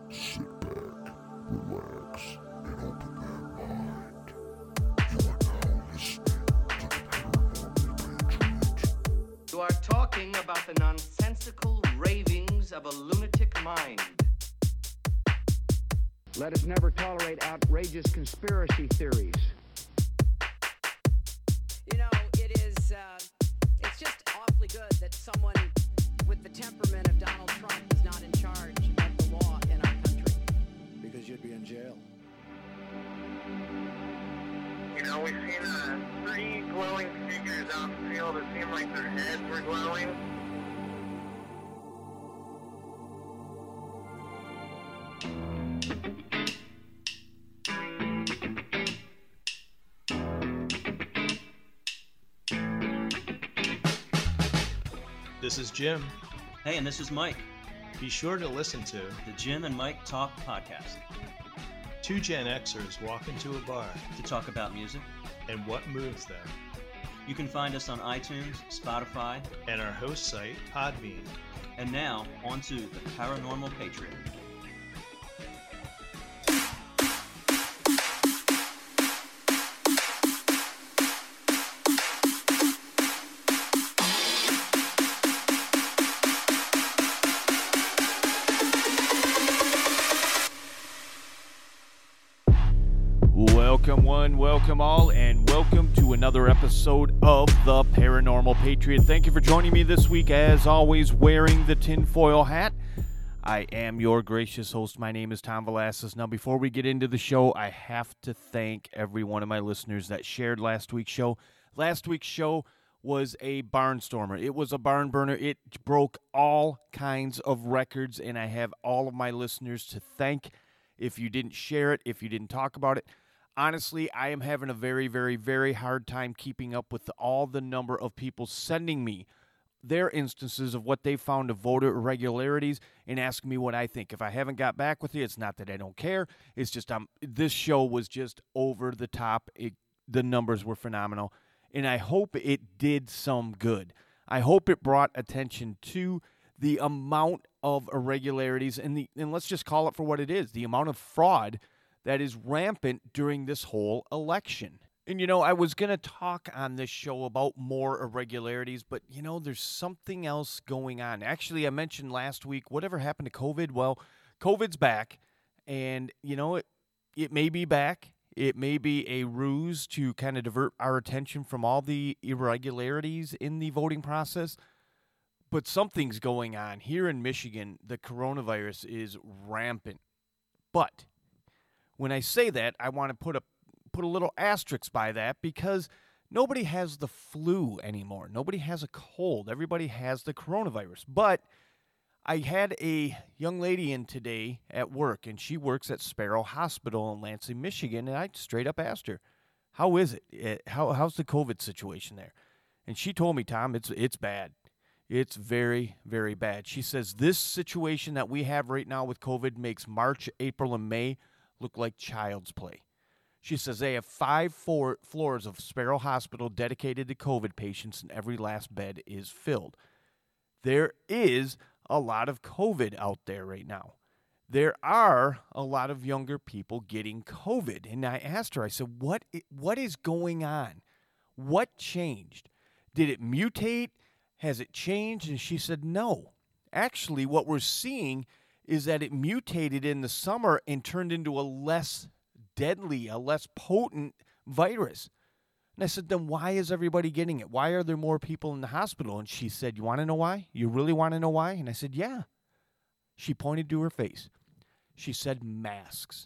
Sit back, relax, and open their mind. You are now listening to the Paranormal Patriot. You are talking about the nonsensical ravings of a lunatic mind. Let us never tolerate outrageous conspiracy theories. You know, it's just awfully good that someone with the temperament of Donald Trump is not in charge of the law in our country. Because you'd be in jail. You know, we've seen three glowing figures out in the field. It seemed like their heads were glowing. This is Jim. Hey, and this is Mike, Be sure to listen to the Jim and Mike Talk Podcast, two Gen Xers walk into a bar to talk about music. and what moves them, You can find us on iTunes, Spotify, and our host site, Podbean. and now onto the Paranormal Patriot. Welcome one, welcome all, and welcome to another episode of the Paranormal Patriot. Thank you for joining me this week, as always, wearing the tinfoil hat. I am your gracious host. My name is Tom Velasquez. Now, before we get into the show, I have to thank every one of my listeners that shared last week's show. Last week's show was a barnstormer. It was a barn burner. It broke all kinds of records, and I have all of my listeners to thank. If you didn't share it, if you didn't talk about it, honestly, I am having a very, very, very hard time keeping up with all the number of people sending me their instances of what they found of voter irregularities and asking me what I think. If I haven't got back with you, it's not that I don't care. It's just this show was just over the top. The numbers were phenomenal, and I hope it did some good. I hope it brought attention to the amount of irregularities and let's just call it for what it is, the amount of fraud that is rampant during this whole election. And, I was going to talk on this show about more irregularities, but, there's something else going on. Actually, I mentioned last week, whatever happened to COVID? Well, COVID's back, and, it may be back. It may be a ruse to kind of divert our attention from all the irregularities in the voting process. But something's going on. Here in Michigan, the coronavirus is rampant. But when I say that, I want to put a little asterisk by that, because nobody has the flu anymore. Nobody has a cold. Everybody has the coronavirus. But I had a young lady in today at work, and she works at Sparrow Hospital in Lansing, Michigan, and I straight up asked her, how is it? How's the COVID situation there? And she told me, Tom, it's bad. It's very, very bad. She says this situation that we have right now with COVID makes March, April, and May look like child's play. She says they have 5 floors of Sparrow Hospital dedicated to COVID patients, and every last bed is filled. There is a lot of COVID out there right now. There are a lot of younger people getting COVID. And I asked her, I said, what is going on? What changed? Did it mutate? Has it changed? And she said, no. Actually, what we're seeing is that it mutated in the summer and turned into a less deadly, a less potent virus. And I said, then why is everybody getting it? Why are there more people in the hospital? And she said, you want to know why? You really want to know why? And I said, yeah. She pointed to her face. She said, masks.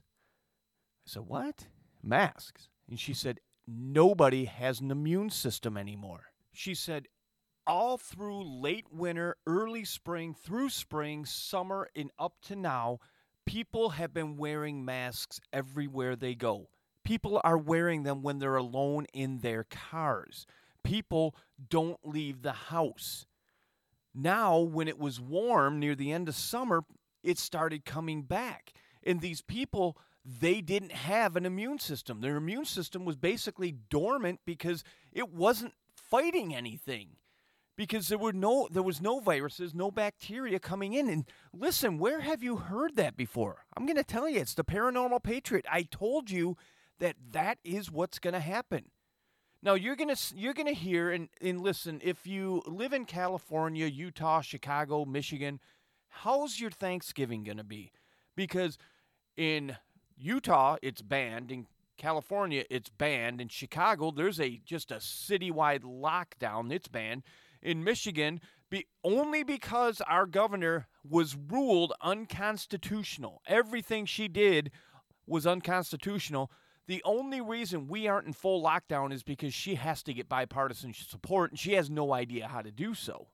I said, what? Masks. And she said, nobody has an immune system anymore. She said, all through late winter, early spring, through spring, summer, and up to now, people have been wearing masks everywhere they go. People are wearing them when they're alone in their cars. People don't leave the house. Now, when it was warm near the end of summer, it started coming back. And these people, they didn't have an immune system. Their immune system was basically dormant because it wasn't fighting anything. because there was no viruses, no bacteria coming in. And listen, where have you heard that before? I'm going to tell you, it's the Paranormal Patriot. I told you that is what's going to happen. Now, you're gonna hear and listen, if you live in California, Utah, Chicago, Michigan, how's your Thanksgiving going to be? Because in Utah, it's banned. In California, it's banned. In Chicago, there's just a citywide lockdown. It's banned. In Michigan, only because our governor was ruled unconstitutional. Everything she did was unconstitutional. The only reason we aren't in full lockdown is because she has to get bipartisan support, and she has no idea how to do so.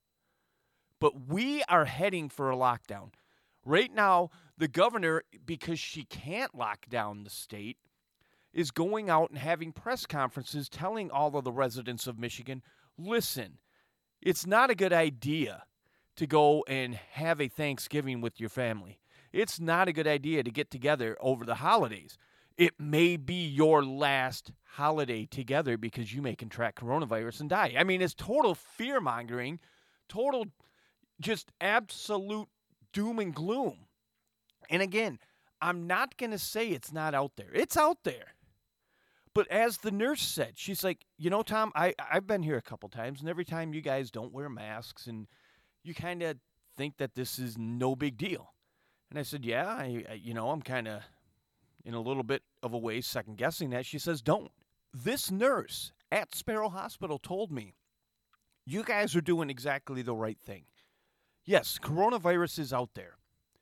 But we are heading for a lockdown. Right now, the governor, because she can't lock down the state, is going out and having press conferences telling all of the residents of Michigan, listen, it's not a good idea to go and have a Thanksgiving with your family. It's not a good idea to get together over the holidays. It may be your last holiday together because you may contract coronavirus and die. I mean, it's total fear-mongering, total just absolute doom and gloom. And again, I'm not going to say it's not out there. It's out there. But as the nurse said, she's like, Tom, I've been here a couple times, and every time you guys don't wear masks, and you kind of think that this is no big deal. And I said, yeah, I'm kind of in a little bit of a way second-guessing that. She says, don't. This nurse at Sparrow Hospital told me, you guys are doing exactly the right thing. Yes, coronavirus is out there.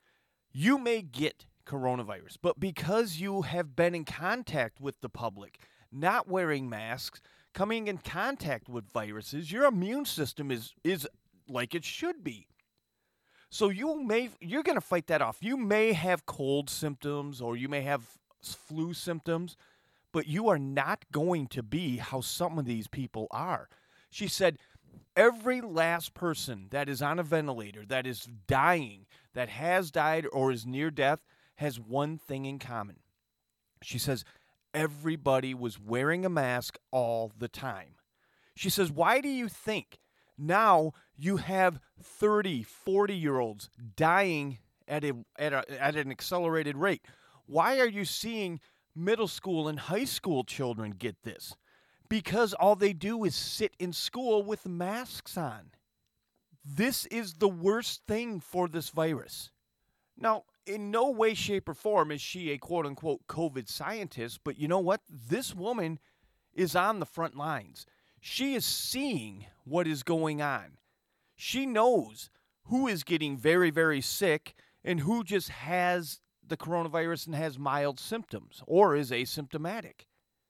You may get coronavirus, but because you have been in contact with the public, not wearing masks, coming in contact with viruses, your immune system is like it should be. So you're going to fight that off. You may have cold symptoms or you may have flu symptoms, but you are not going to be how some of these people are. She said, every last person that is on a ventilator, that is dying, that has died or is near death, has one thing in common. She says, everybody was wearing a mask all the time. She says, why do you think now you have 30, 40-year-olds dying at an accelerated rate? Why are you seeing middle school and high school children get this? Because all they do is sit in school with masks on. This is the worst thing for this virus. Now, in no way, shape, or form is she a quote-unquote COVID scientist, but you know what? This woman is on the front lines. She is seeing what is going on. She knows who is getting very, very sick and who just has the coronavirus and has mild symptoms or is asymptomatic.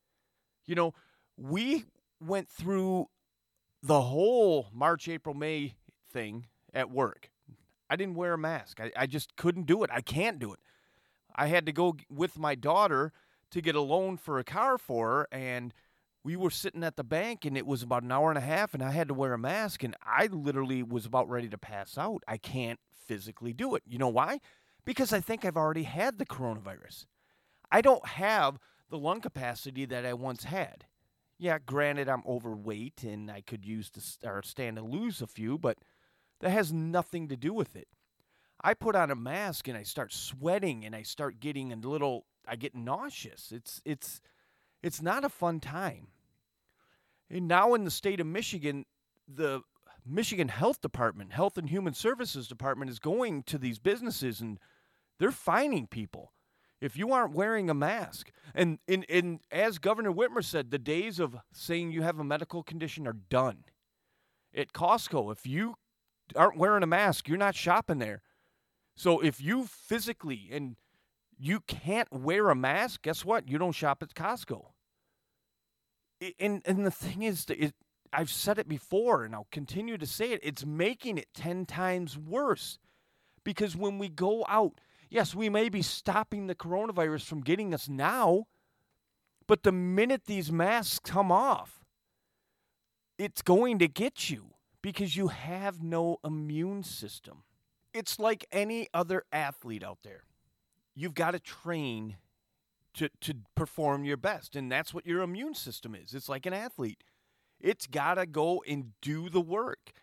We went through the whole March, April, May thing at work. I didn't wear a mask. I just couldn't do it. I can't do it. I had to go with my daughter to get a loan for a car for her, and we were sitting at the bank, and it was about an hour and a half, and I had to wear a mask, and I literally was about ready to pass out. I can't physically do it. You know why? Because I think I've already had the coronavirus. I don't have the lung capacity that I once had. Yeah, granted, I'm overweight, and I could stand to lose a few, but that has nothing to do with it. I put on a mask, and I start sweating, and I start getting I get nauseous. It's not a fun time. And now in the state of Michigan, the Michigan Health Department, Health and Human Services Department, is going to these businesses, and they're fining people if you aren't wearing a mask. And as Governor Whitmer said, the days of saying you have a medical condition are done. At Costco, if you aren't wearing a mask, you're not shopping there. So if you physically and you can't wear a mask, guess what? You don't shop at Costco. And the thing is, I've said it before, and I'll continue to say it, it's making it 10 times worse. Because when we go out, yes, we may be stopping the coronavirus from getting us now, but the minute these masks come off, it's going to get you because you have no immune system. It's like any other athlete out there. You've got to train to perform your best, and that's what your immune system is. It's like an athlete. It's got to go and do the work.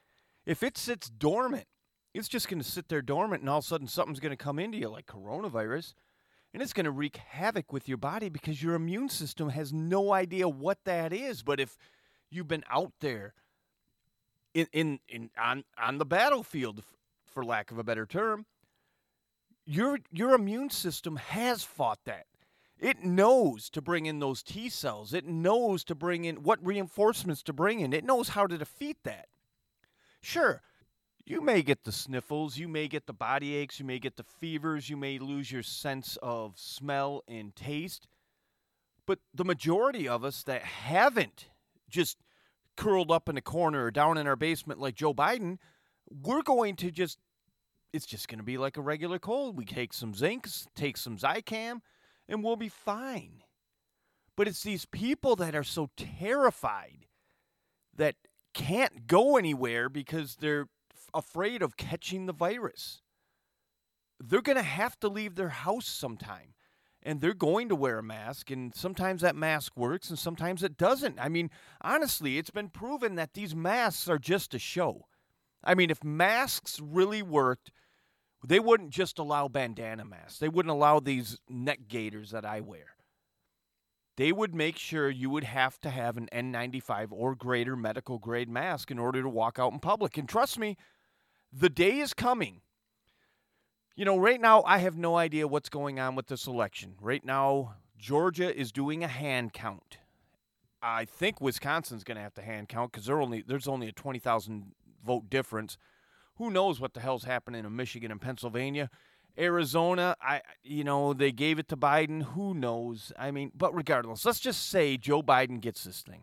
If it sits dormant, it's just going to sit there dormant, and all of a sudden something's going to come into you like coronavirus, and it's going to wreak havoc with your body because your immune system has no idea what that is. But if you've been out there on the battlefield, for lack of a better term, your immune system has fought that. It knows to bring in those T cells. It knows to bring in what reinforcements to bring in. It knows how to defeat that. Sure, you may get the sniffles, you may get the body aches, you may get the fevers, you may lose your sense of smell and taste. But the majority of us that haven't just curled up in a corner or down in our basement like Joe Biden, we're going to it's just going to be like a regular cold. We take some zinc, take some Zicam, and we'll be fine. But it's these people that are so terrified that can't go anywhere because they're afraid of catching the virus. They're going to have to leave their house sometime, and they're going to wear a mask, and sometimes that mask works and sometimes it doesn't. I mean, honestly, it's been proven that these masks are just a show. I mean, if masks really worked, they wouldn't just allow bandana masks. They wouldn't allow these neck gaiters that I wear. They would make sure you would have to have an N95 or greater medical grade mask in order to walk out in public. And trust me, the day is coming. You know, right now, I have no idea what's going on with this election. Right now, Georgia is doing a hand count. I think Wisconsin's going to have to hand count because there's only a 20,000 vote difference. Who knows what the hell's happening in Michigan and Pennsylvania? Arizona, they gave it to Biden. Who knows? I mean, but regardless, let's just say Joe Biden gets this thing.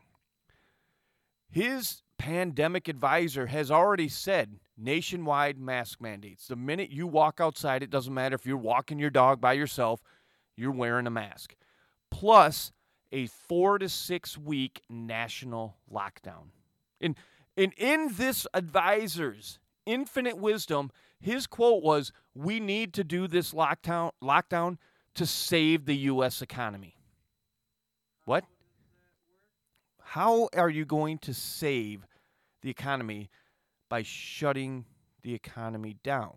His pandemic advisor has already said nationwide mask mandates. The minute you walk outside, it doesn't matter if you're walking your dog by yourself, you're wearing a mask. Plus a 4 to 6 week national lockdown. And in this advisor's infinite wisdom, his quote was, "We need to do this lockdown to save the U.S. economy." What? How are you going to save the economy by shutting the economy down?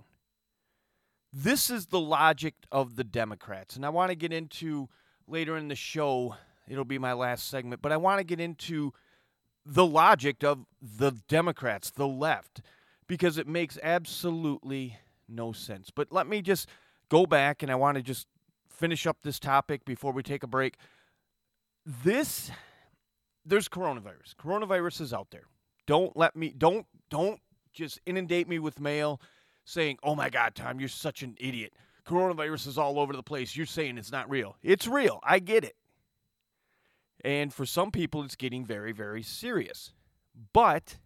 This is the logic of the Democrats. And I want to get into, later in the show, it'll be my last segment, but I want to get into the logic of the Democrats, the left, because it makes absolutely no sense. But let me just go back, and I want to just finish up this topic before we take a break. There's coronavirus. Coronavirus is out there. Don't just inundate me with mail saying, "Oh my God, Tom, you're such an idiot. Coronavirus is all over the place. You're saying it's not real." It's real. I get it. And for some people, it's getting very, very serious. But,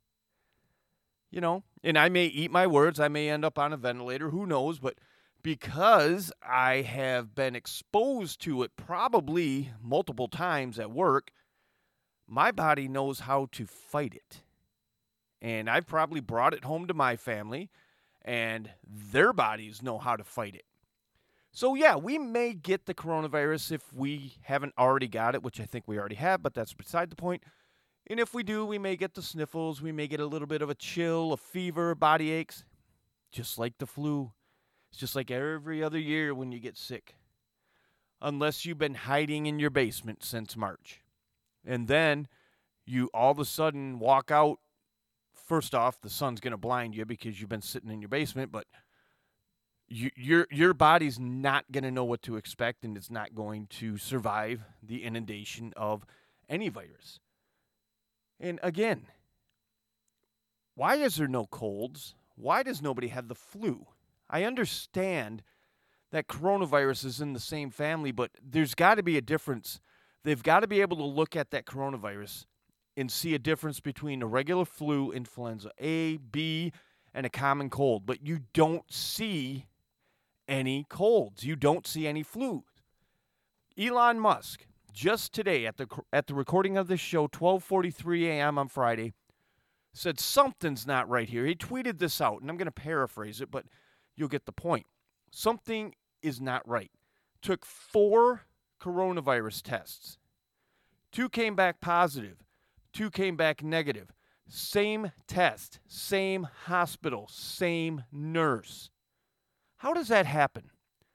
and I may eat my words. I may end up on a ventilator. Who knows? But because I have been exposed to it probably multiple times at work, my body knows how to fight it. And I've probably brought it home to my family, and their bodies know how to fight it. So, yeah, we may get the coronavirus if we haven't already got it, which I think we already have, but that's beside the point. And if we do, we may get the sniffles. We may get a little bit of a chill, a fever, body aches, just like the flu. It's just like every other year when you get sick, unless you've been hiding in your basement since March. And then you all of a sudden walk out. First off, the sun's going to blind you because you've been sitting in your basement, but your body's not going to know what to expect, and it's not going to survive the inundation of any virus. And again, why is there no colds? Why does nobody have the flu? I understand that coronavirus is in the same family, but there's got to be a difference. They've got to be able to look at that coronavirus and see a difference between a regular flu, influenza A, B, and a common cold. But you don't see any colds. You don't see any flu. Elon Musk, just today at the recording of this show, 12:43 a.m. on Friday, said something's not right here. He tweeted this out, and I'm going to paraphrase it, but you'll get the point. Something is not right. Took 4 coronavirus tests. 2 came back positive. 2 came back negative. Same test, same hospital, same nurse. How does that happen?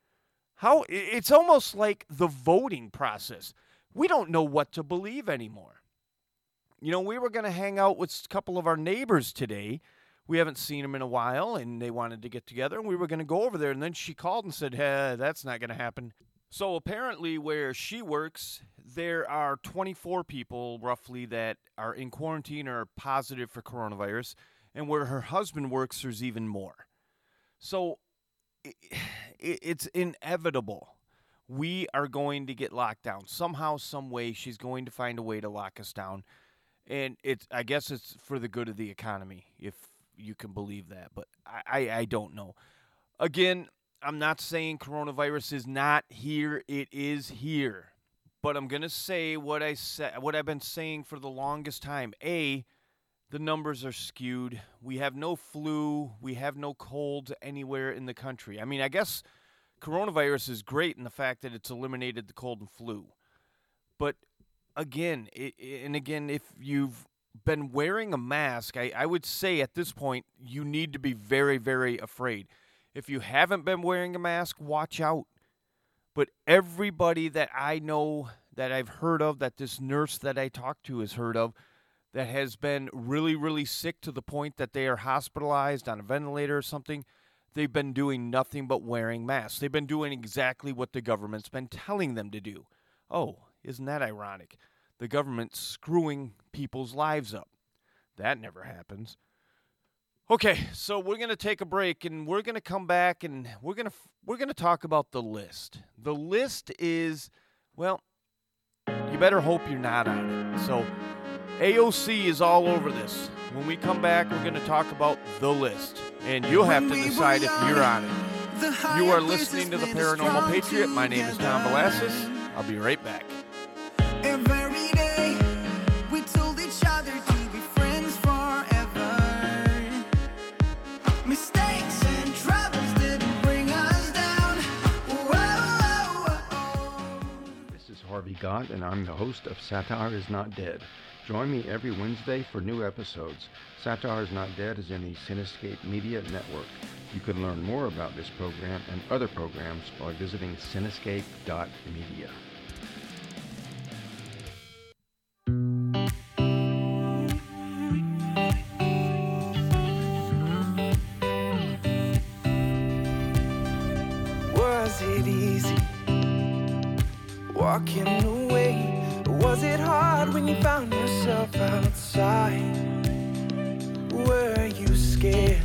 It's almost like the voting process. We don't know what to believe anymore. You know, we were going to hang out with a couple of our neighbors today. We haven't seen them in a while, and they wanted to get together, and we were going to go over there. And then she called and said, hey, that's not going to happen. So apparently where she works, there are 24 people roughly that are in quarantine or positive for coronavirus. And where her husband works, there's even more. So it's inevitable. We are going to get locked down. Somehow, some way, she's going to find a way to lock us down. And I guess it's for the good of the economy, if you can believe that. But I don't know. Again, I'm not saying coronavirus is not here. It is here. But I'm going to say what I've been saying for the longest time. A, the numbers are skewed. We have no flu. We have no colds anywhere in the country. I mean, I guess coronavirus is great in the fact that it's eliminated the cold and flu. But again, if you've been wearing a mask, I would say at this point you need to be very, very afraid. If you haven't been wearing a mask, watch out. But everybody that I know, that I've heard of, that this nurse that I talked to has heard of, that has been really, really sick to the point that they are hospitalized on a ventilator or something, they've been doing nothing but wearing masks. They've been doing exactly what the government's been telling them to do. Oh, isn't that ironic? The government's screwing people's lives up. That never happens. Okay, so we're going to take a break, and we're going to come back, and we're going to talk about the list. The list is, well, you better hope you're not on it. So AOC is all over this. When we come back, we're going to talk about the list, and you'll have to decide if you're on it. You are listening to The Paranormal Patriot. My name is Tom Velasquez. I'll be right back. Every day we told each other to be friends forever. Mistakes and troubles didn't bring us down. Whoa. This is Harvey Gott, and I'm the host of Satire is Not Dead. Join me every Wednesday for new episodes. Satire is Not Dead is in the Cinescape Media Network. You can learn more about this program and other programs by visiting cinescape.media. Was it easy walking away? Was it hard when you found yourself outside? Were you scared?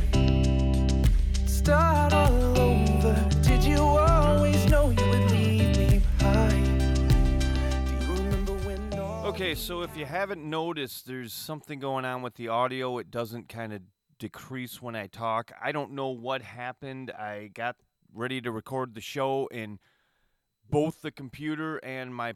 Start all over. Did you always know you would leave me behind? Do you remember when Okay, so if you haven't noticed, there's something going on with the audio. It doesn't kind of decrease when I talk. I don't know what happened. I got ready to record the show, and both the computer and my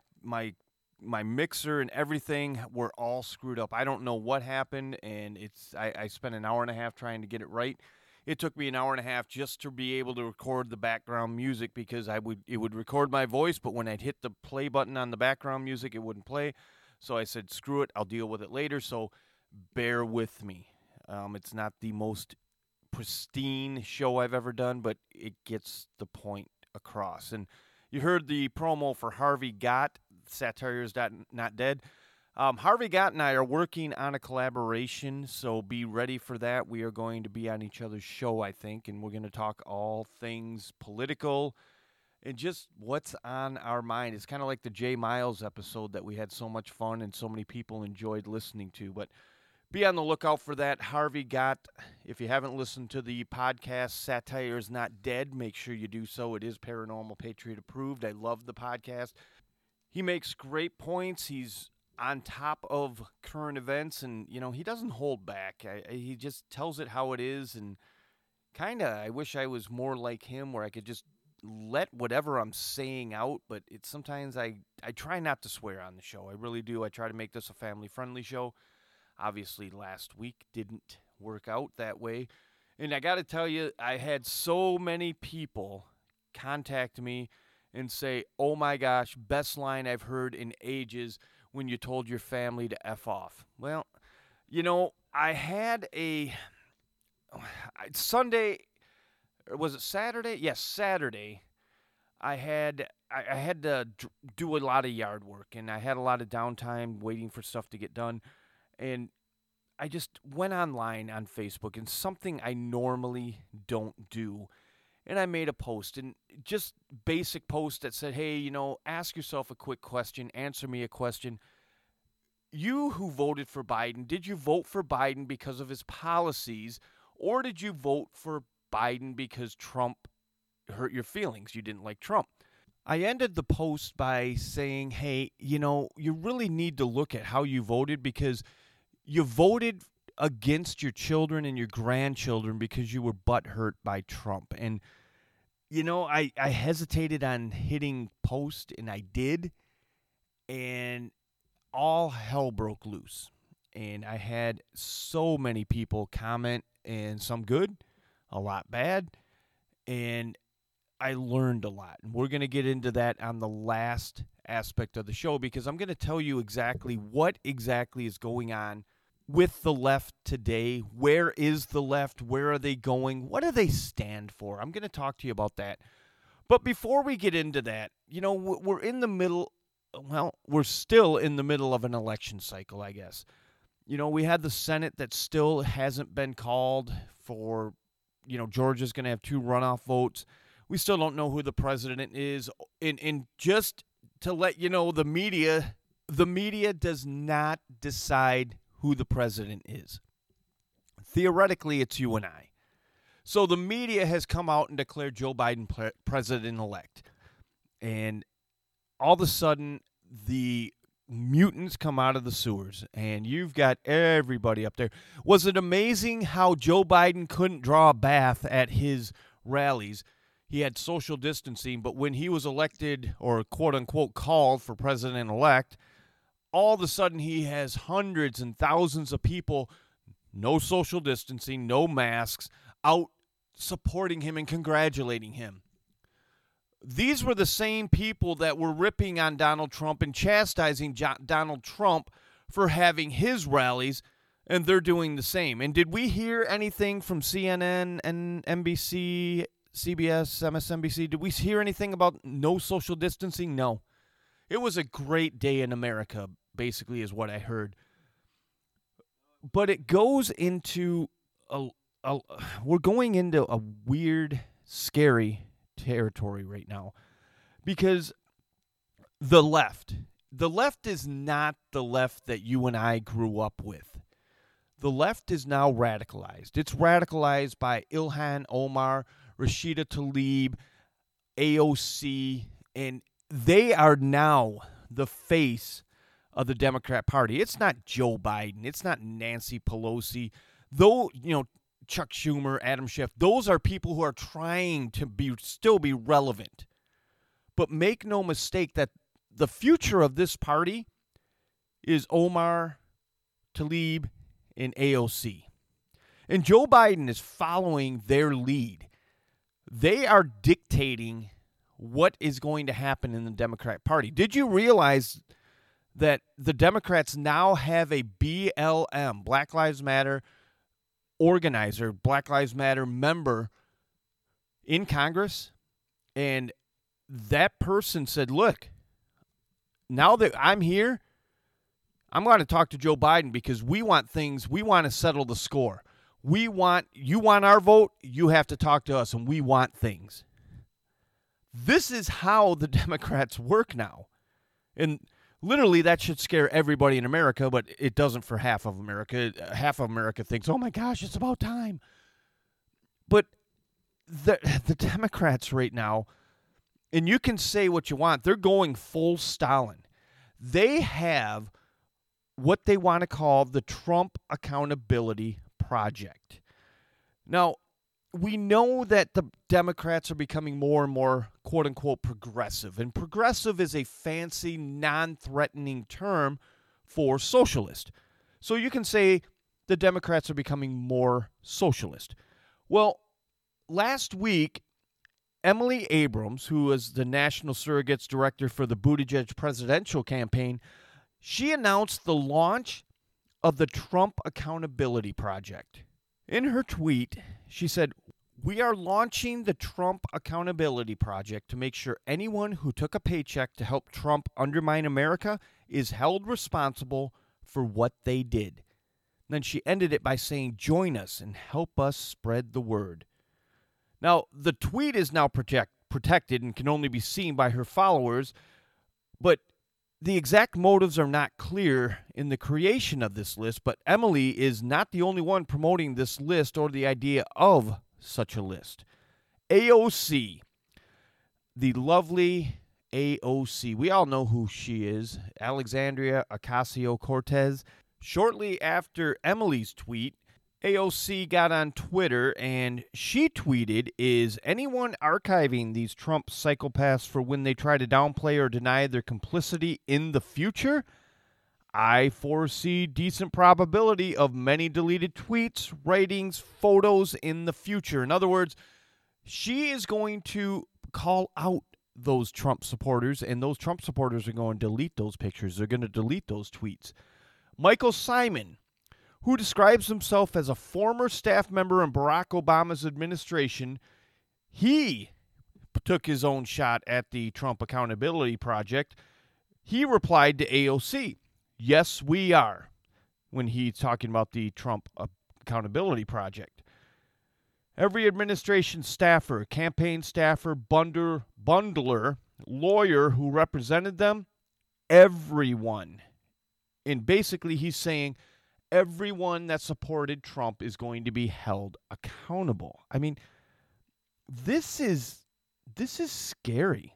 mixer and everything were all screwed up. I don't know what happened, and I spent an hour and a half trying to get it right. It took me an hour and a half just to be able to record the background music, because it would record my voice, but when I'd hit the play button on the background music, it wouldn't play. So I said, screw it, I'll deal with it later, so bear with me. It's not the most pristine show I've ever done, but it gets the point across. And you heard the promo for Harvey Gott, Satire is Not Dead. Harvey Gott and I are working on a collaboration, so be ready for that. We are going to be on each other's show, I think, and we're going to talk all things political and just what's on our mind. It's kind of like the Jay Miles episode that we had so much fun and so many people enjoyed listening to. But be on the lookout for that. Harvey Gott, if you haven't listened to the podcast Satire is Not Dead, make sure you do so. It is Paranormal Patriot approved. I love the podcast. He makes great points. He's on top of current events, and, you know, he doesn't hold back. He just tells it how it is, and kind of, I wish I was more like him, where I could just let whatever I'm saying out, but it's sometimes I try not to swear on the show. I really do. I try to make this a family-friendly show. Obviously, last week didn't work out that way, and I got to tell you, I had so many people contact me and say, oh my gosh, best line I've heard in ages when you told your family to F off. Well, you know, I had a Sunday, or was it Saturday? Yes, Saturday. I had to do a lot of yard work, and I had a lot of downtime waiting for stuff to get done, and I just went online on Facebook, and something I normally don't do, and I made a post, and just basic post that said, hey, ask yourself a quick question, answer me a question. You who voted for Biden, did you vote for Biden because of his policies, or did you vote for Biden because Trump hurt your feelings? You didn't like Trump. I ended the post by saying, hey, you really need to look at how you voted, because you voted against your children and your grandchildren because you were butthurt by Trump. And, I hesitated on hitting post, and I did, and all hell broke loose. And I had so many people comment, and some good, a lot bad, and I learned a lot. And we're going to get into that on the last aspect of the show, because I'm going to tell you exactly what exactly is going on with the left today. Where is the left? Where are they going? What do they stand for? I'm going to talk to you about that. But before we get into that, we're in the middle, we're still in the middle of an election cycle, I guess. We had the Senate that still hasn't been called for, Georgia's going to have 2 runoff votes. We still don't know who the president is. And just to let you know, the media does not decide who the president is. Theoretically, it's you and I. So the media has come out and declared Joe Biden president-elect. And all of a sudden, the mutants come out of the sewers, and you've got everybody up there. Was it amazing how Joe Biden couldn't draw a bath at his rallies? He had social distancing, but when he was elected, or quote-unquote called for president-elect, all of a sudden he has hundreds and thousands of people, no social distancing, no masks, out supporting him and congratulating him. These were the same people that were ripping on Donald Trump and chastising Donald Trump for having his rallies, and they're doing the same. And did we hear anything from CNN and NBC, CBS, MSNBC? Did we hear anything about no social distancing? No. It was a great day in America, basically, is what I heard. But it goes into we're going into a weird, scary territory right now, because the left is not the left that you and I grew up with. The left is now radicalized. It's radicalized by Ilhan Omar, Rashida Tlaib, AOC, and they are now the face of the Democrat Party. It's not Joe Biden. It's not Nancy Pelosi. Though, Chuck Schumer, Adam Schiff, those are people who are trying to still be relevant. But make no mistake that the future of this party is Omar, Tlaib, and AOC. And Joe Biden is following their lead. They are dictating what is going to happen in the Democrat Party. Did you realize that the Democrats now have a BLM, Black Lives Matter organizer, Black Lives Matter member in Congress? And that person said, look, now that I'm here, I'm going to talk to Joe Biden, because we want to settle the score. You want our vote, you have to talk to us, and we want things. This is how the Democrats work now. And literally, that should scare everybody in America, but it doesn't for half of America. Half of America thinks, oh my gosh, it's about time. But the Democrats right now, and you can say what you want, they're going full Stalin. They have what they want to call the Trump Accountability Project. Now, we know that the Democrats are becoming more and more, quote-unquote, progressive. And progressive is a fancy, non-threatening term for socialist. So you can say the Democrats are becoming more socialist. Well, last week, Emily Abrams, who was the National Surrogates Director for the Buttigieg presidential campaign, she announced the launch of the Trump Accountability Project. In her tweet, she said, "We are launching the Trump Accountability Project to make sure anyone who took a paycheck to help Trump undermine America is held responsible for what they did." Then she ended it by saying, "Join us and help us spread the word." Now, the tweet is now protected and can only be seen by her followers, but the exact motives are not clear in the creation of this list, but Emily is not the only one promoting this list or the idea of such a list. AOC, the lovely AOC, we all know who she is, Alexandria Ocasio-Cortez. Shortly after Emily's tweet, AOC got on Twitter and she tweeted, "Is anyone archiving these Trump psychopaths for when they try to downplay or deny their complicity in the future? I foresee decent probability of many deleted tweets, writings, photos in the future." In other words, she is going to call out those Trump supporters, and those Trump supporters are going to delete those pictures. They're going to delete those tweets. Michael Simon, who describes himself as a former staff member in Barack Obama's administration, he took his own shot at the Trump Accountability Project. He replied to AOC, "Yes, we are," when he's talking about the Trump Accountability Project. Every administration staffer, campaign staffer, bundler, lawyer who represented them, everyone. And basically he's saying everyone that supported Trump is going to be held accountable. I mean, this is scary.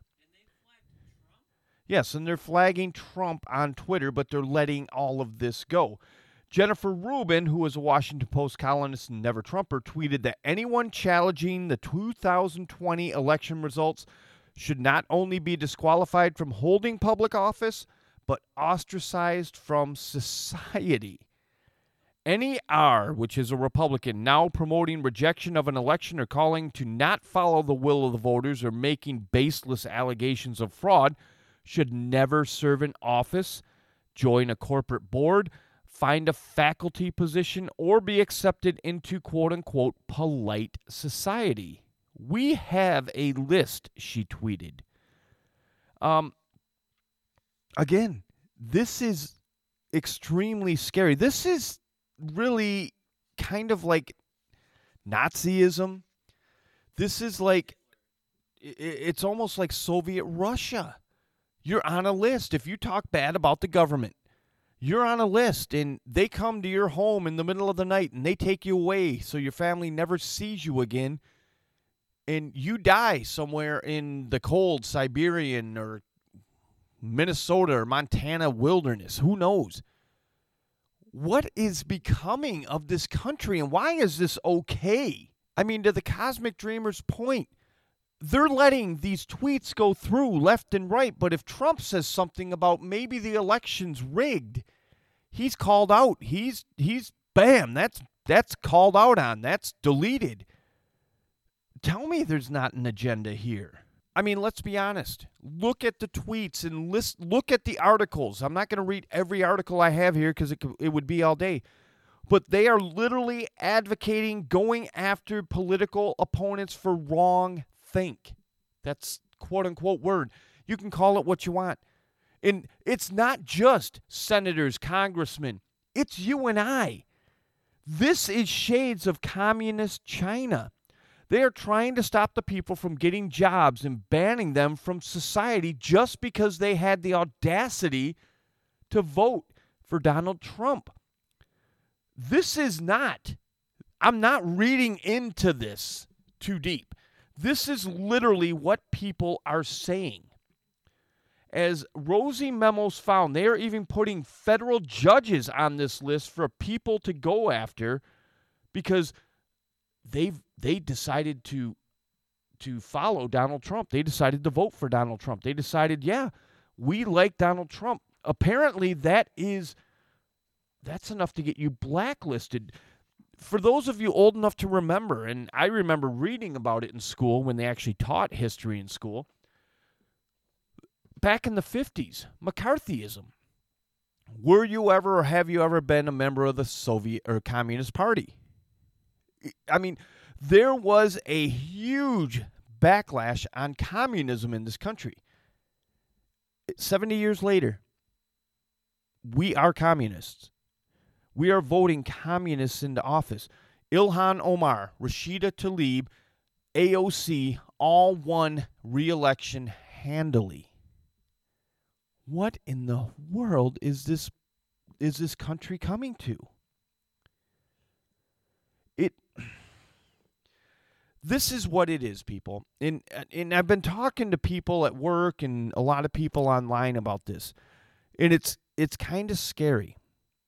Yes, and they're flagging Trump on Twitter, but they're letting all of this go. Jennifer Rubin, who was a Washington Post columnist and never Trumper, tweeted that anyone challenging the 2020 election results should not only be disqualified from holding public office, but ostracized from society. Any R, which is a Republican, now promoting rejection of an election or calling to not follow the will of the voters or making baseless allegations of fraud, should never serve in office, join a corporate board, find a faculty position, or be accepted into quote-unquote polite society. We have a list, she tweeted. Again, this is extremely scary. This is really kind of like Nazism. This is like, it's almost like Soviet Russia. You're on a list. If you talk bad about the government, you're on a list, and they come to your home in the middle of the night and they take you away so your family never sees you again, and you die somewhere in the cold Siberian or Minnesota or Montana wilderness. Who knows? What is becoming of this country, and why is this okay? I mean, to the Cosmic Dreamer's point, they're letting these tweets go through left and right, but if Trump says something about maybe the election's rigged, he's called out. He's bam, that's called out on. That's deleted. Tell me there's not an agenda here. I mean, let's be honest. Look at the tweets and look at the articles. I'm not going to read every article I have here because it would be all day. But they are literally advocating going after political opponents for wrong think. That's quote-unquote word. You can call it what you want. And it's not just senators, congressmen. It's you and I. This is shades of communist China. They are trying to stop the people from getting jobs and banning them from society just because they had the audacity to vote for Donald Trump. This is not, I'm not reading into this too deep. This is literally what people are saying. As Rosie Memos found, they are even putting federal judges on this list for people to go after because they decided to follow Donald Trump. They decided to vote for Donald Trump. They decided, yeah, we like Donald Trump. Apparently that's enough to get you blacklisted. For those of you old enough to remember, and I remember reading about it in school when they actually taught history in school, back in the 50s, McCarthyism. Were you ever or have you ever been a member of the Soviet or Communist Party? I mean, there was a huge backlash on communism in this country. 70 years later, we are communists. We are voting communists into office. Ilhan Omar, Rashida Tlaib, AOC all won re-election handily. What in the world is this country coming to? This is what it is, people. And I've been talking to people at work and a lot of people online about this. And it's kind of scary.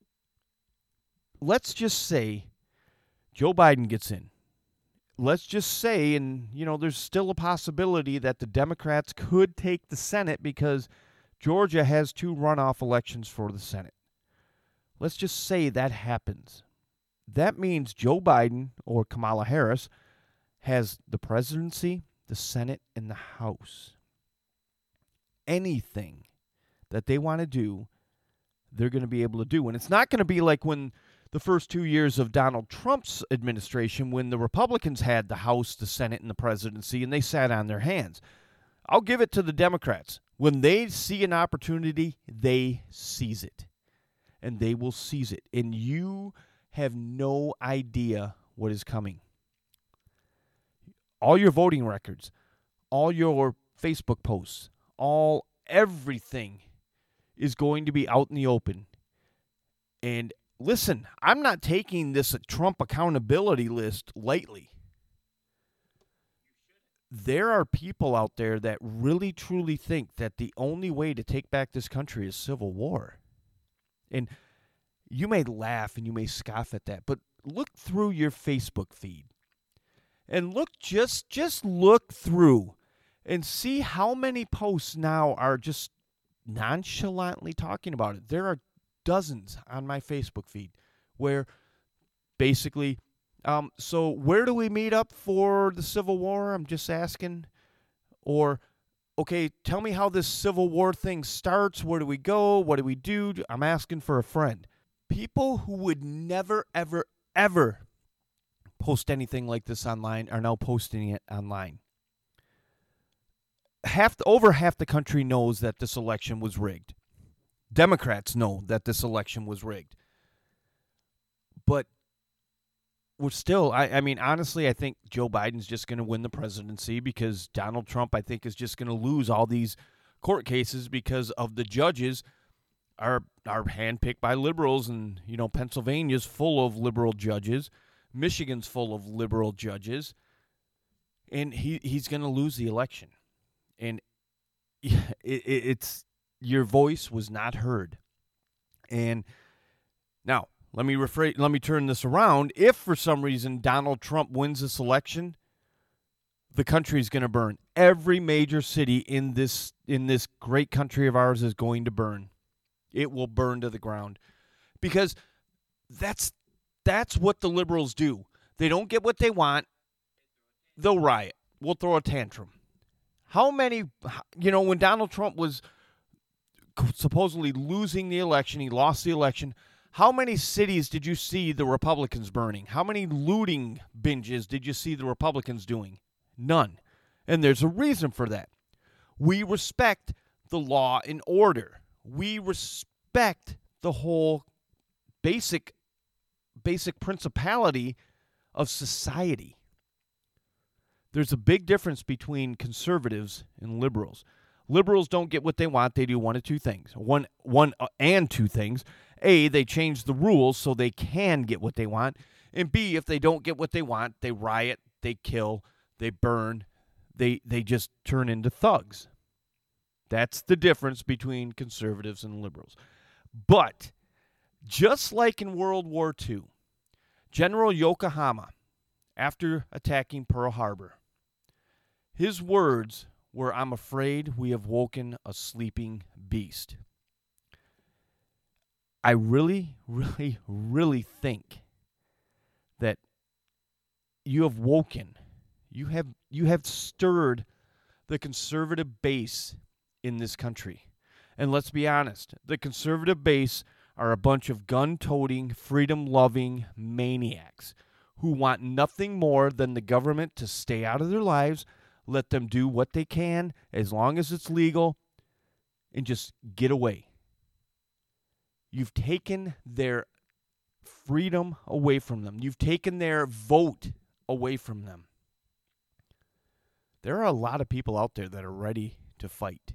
Let's just say Joe Biden gets in. Let's just say, and there's still a possibility that the Democrats could take the Senate because Georgia has 2 runoff elections for the Senate. Let's just say that happens. That means Joe Biden or Kamala Harris has the presidency, the Senate, and the House. Anything that they want to do, they're going to be able to do. And it's not going to be like when the first 2 years of Donald Trump's administration, when the Republicans had the House, the Senate, and the presidency, and they sat on their hands. I'll give it to the Democrats. When they see an opportunity, they seize it. And they will seize it. And you have no idea what is coming. All your voting records, all your Facebook posts, everything is going to be out in the open. And listen, I'm not taking this Trump accountability list lightly. There are people out there that really, truly think that the only way to take back this country is civil war. And you may laugh and you may scoff at that, but look through your Facebook feed. And look, just look through and see how many posts now are just nonchalantly talking about it. There are dozens on my Facebook feed where basically, so where do we meet up for the Civil War? I'm just asking. Or, okay, tell me how this Civil War thing starts. Where do we go? What do we do? I'm asking for a friend. People who would never, ever, ever post anything like this online are now posting it online. Over half the country knows that this election was rigged. Democrats know that this election was rigged. But we're still, I mean, honestly, I think Joe Biden's just going to win the presidency because Donald Trump, I think, is just going to lose all these court cases because of the judges are handpicked by liberals. And, Pennsylvania's full of liberal judges. Michigan's full of liberal judges, and he's going to lose the election. And it's your voice was not heard. And now let me turn this around. If for some reason Donald Trump wins this election, the country's going to burn. Every major city in this great country of ours is going to burn. It will burn to the ground because that's what the liberals do. They don't get what they want. They'll riot. We'll throw a tantrum. How many, when Donald Trump was supposedly losing the election, he lost the election, how many cities did you see the Republicans burning? How many looting binges did you see the Republicans doing? None. And there's a reason for that. We respect the law and order. We respect the whole basic principality of society. There's a big difference between conservatives and liberals. Liberals don't get what they want. They do one of two things. One and two things. A, they change the rules so they can get what they want. And B, if they don't get what they want, they riot, they kill, they burn, they just turn into thugs. That's the difference between conservatives and liberals. But just like in World War II, General Yokohama, after attacking Pearl Harbor, his words were, "I'm afraid we have woken a sleeping beast." I really, really, really think that you have woken, you have stirred the conservative base in this country. And let's be honest, the conservative base are a bunch of gun-toting, freedom-loving maniacs who want nothing more than the government to stay out of their lives, let them do what they can as long as it's legal, and just get away. You've taken their freedom away from them. You've taken their vote away from them. There are a lot of people out there that are ready to fight.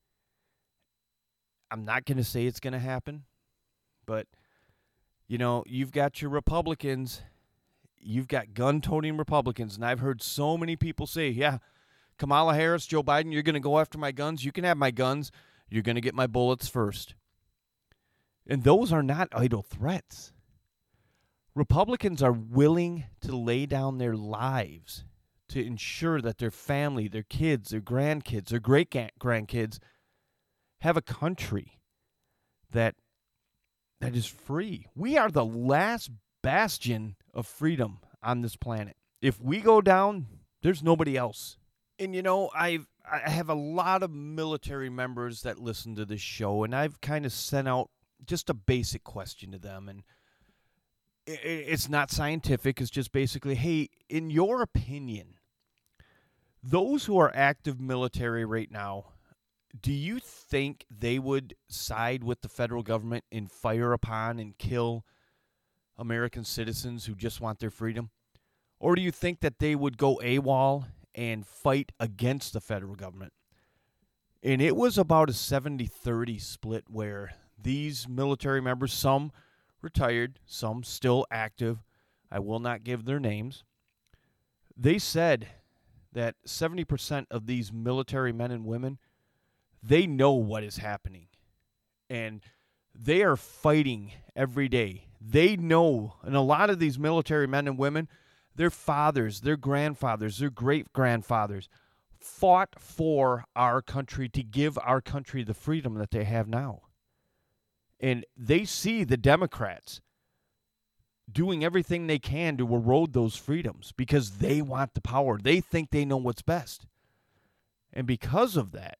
I'm not going to say it's going to happen, but, you know, you've got your Republicans, you've got gun-toting Republicans, and I've heard so many people say, yeah, Kamala Harris, Joe Biden, you're going to go after my guns. You can have my guns. You're going to get my bullets first. And those are not idle threats. Republicans are willing to lay down their lives to ensure that their family, their kids, their grandkids, their great-grandkids have a country that is free. We are the last bastion of freedom on this planet. If we go down, there's nobody else. And, you know, I have a lot of military members that listen to this show, and I've kind of sent out just a basic question to them. And it's not scientific. It's just basically, hey, in your opinion, those who are active military right now, do you think they would side with the federal government and fire upon and kill American citizens who just want their freedom? Or do you think that they would go AWOL and fight against the federal government? And it was about a 70-30 split where these military members, some retired, some still active, I will not give their names, they said that 70% of these military men and women, they know what is happening. And they are fighting every day. They know, and a lot of these military men and women, their fathers, their grandfathers, their great-grandfathers fought for our country to give our country the freedom that they have now. And they see the Democrats doing everything they can to erode those freedoms because they want the power. They think they know what's best. And because of that,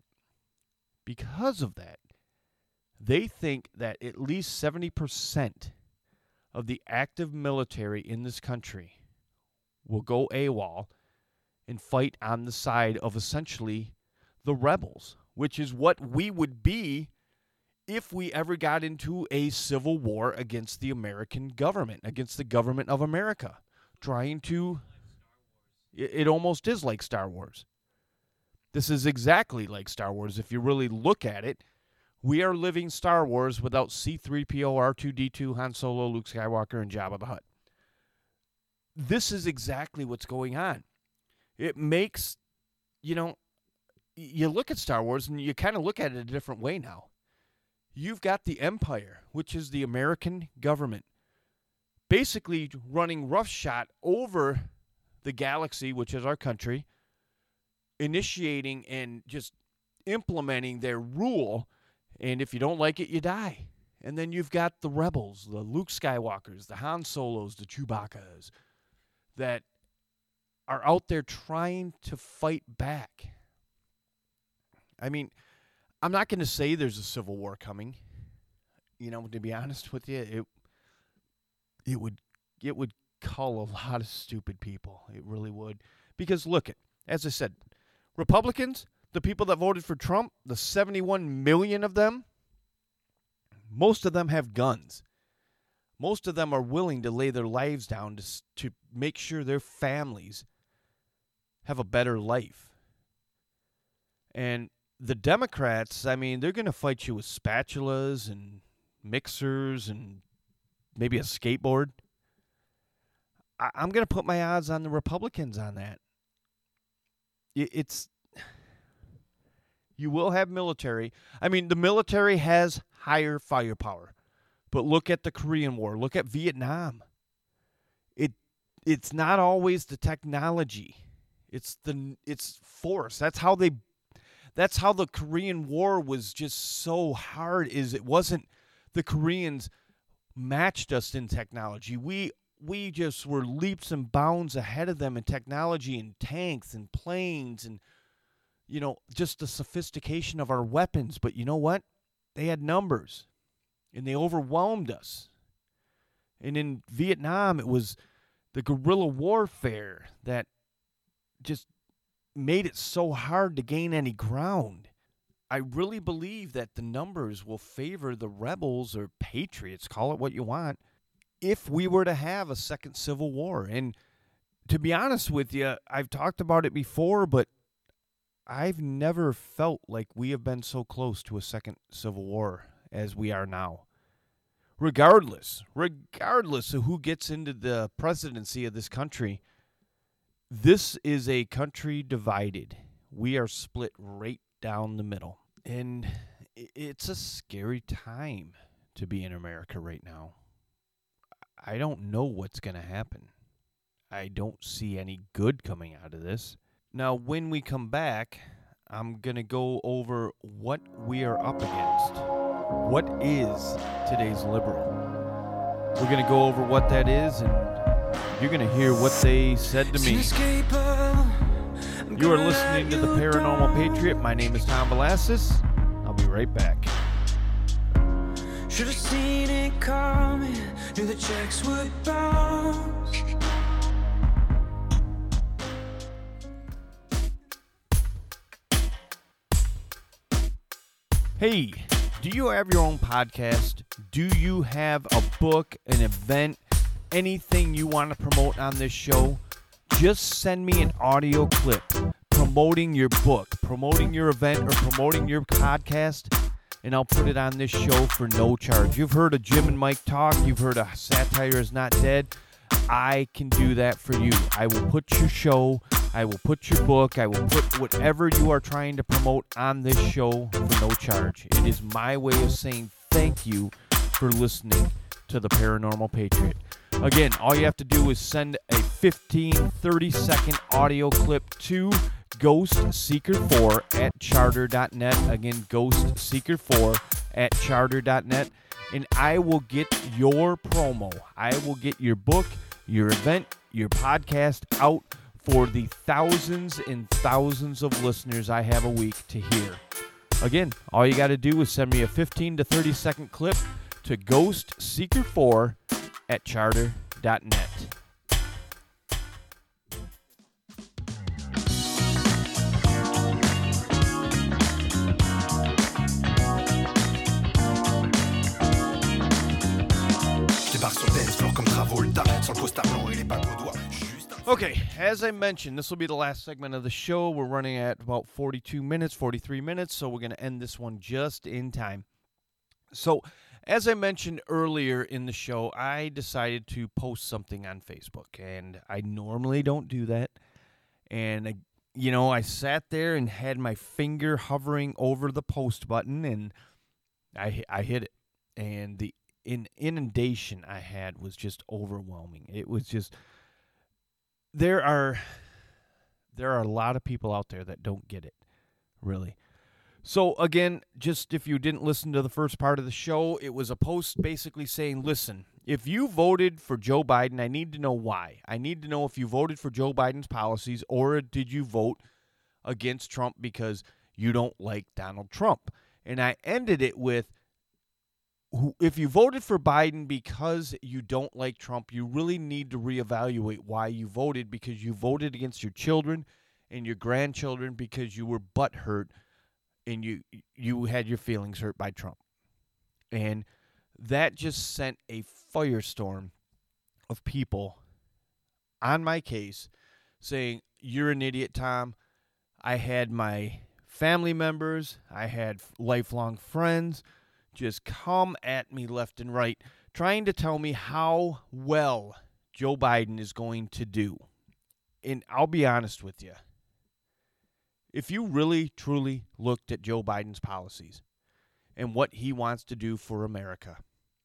they think that at least 70% of the active military in this country will go AWOL and fight on the side of essentially the rebels, which is what we would be if we ever got into a civil war against the American government, against the government of America, trying to... It almost is like Star Wars. This is exactly like Star Wars. If you really look at it, we are living Star Wars without C-3PO, R2-D2, Han Solo, Luke Skywalker, and Jabba the Hutt. This is exactly what's going on. It makes, you know, you look at Star Wars and you kind of look at it a different way now. You've got the Empire, which is the American government, basically running roughshod over the galaxy, which is our country, initiating and just implementing their rule, and if you don't like it, you die. And then you've got the rebels, the Luke Skywalkers, the Han Solos, the Chewbacca's, that are out there trying to fight back. I mean, I'm not going to say there's a civil war coming. You know, to be honest with you, it would cull a lot of stupid people. It really would. Because look, as I said, Republicans, the people that voted for Trump, the 71 million of them, most of them have guns. Most of them are willing to lay their lives down to make sure their families have a better life. And the Democrats, I mean, they're going to fight you with spatulas and mixers and maybe a skateboard. I'm going to put my odds on the Republicans on that. You will have military. I mean, the military has higher firepower. But look at the Korean War. Look at Vietnam. It's not always the technology. It's force. That's how the Korean War was just so hard. It wasn't the Koreans matched us in technology. We just were leaps and bounds ahead of them in technology and tanks and planes and, you know, just the sophistication of our weapons. But you know what? They had numbers, and they overwhelmed us. And in Vietnam, it was the guerrilla warfare that just made it so hard to gain any ground. I really believe that the numbers will favor the rebels or patriots, call it what you want, if we were to have a second civil war. And to be honest with you, I've talked about it before, but I've never felt like we have been so close to a second civil war as we are now. Regardless of who gets into the presidency of this country, this is a country divided. We are split right down the middle. And it's a scary time to be in America right now. I don't know what's going to happen. I don't see any good coming out of this. Now, when we come back, I'm going to go over what we are up against. What is today's liberal? We're going to go over what that is, and you're going to hear what they said to me. You are listening to The Paranormal Patriot. My name is Tom Velasquez. I'll be right back. Should have seen it coming, knew the checks would bounce. Hey, do you have your own podcast? Do you have a book, an event, anything you want to promote on this show? Just send me an audio clip promoting your book, promoting your event, or promoting your podcast, and I'll put it on this show for no charge. You've heard of Jim and Mike talk. You've heard of Satire is Not Dead. I can do that for you. I will put your show, I will put your book, I will put whatever you are trying to promote on this show for no charge. It is my way of saying thank you for listening to The Paranormal Patriot. Again, all you have to do is send a 15, 30-second audio clip to GhostSeeker4@charter.net. Again, GhostSeeker4@charter.net. And I will get your promo. I will get your book, your event, your podcast out for the thousands and thousands of listeners I have a week to hear. Again, all you got to do is send me a 15 to 30-second clip to GhostSeeker4@charter.net. Okay, as I mentioned, this will be the last segment of the show. We're running at about 42 minutes, 43 minutes, so we're going to end this one just in time. So, as I mentioned earlier in the show, I decided to post something on Facebook, and I normally don't do that. And, I sat there and had my finger hovering over the post button, and I hit it. And the inundation I had was just overwhelming. It was just... There are a lot of people out there that don't get it, really. So, again, just if you didn't listen to the first part of the show, it was a post basically saying, listen, if you voted for Joe Biden, I need to know why. I need to know if you voted for Joe Biden's policies or did you vote against Trump because you don't like Donald Trump. And I ended it with, if you voted for Biden because you don't like Trump, you really need to reevaluate why you voted, because you voted against your children and your grandchildren because you were butthurt and you had your feelings hurt by Trump. And that just sent a firestorm of people on my case saying, you're an idiot, Tom. I had my family members, I had lifelong friends just come at me left and right, trying to tell me how well Joe Biden is going to do. And I'll be honest with you. If you really, truly looked at Joe Biden's policies and what he wants to do for America,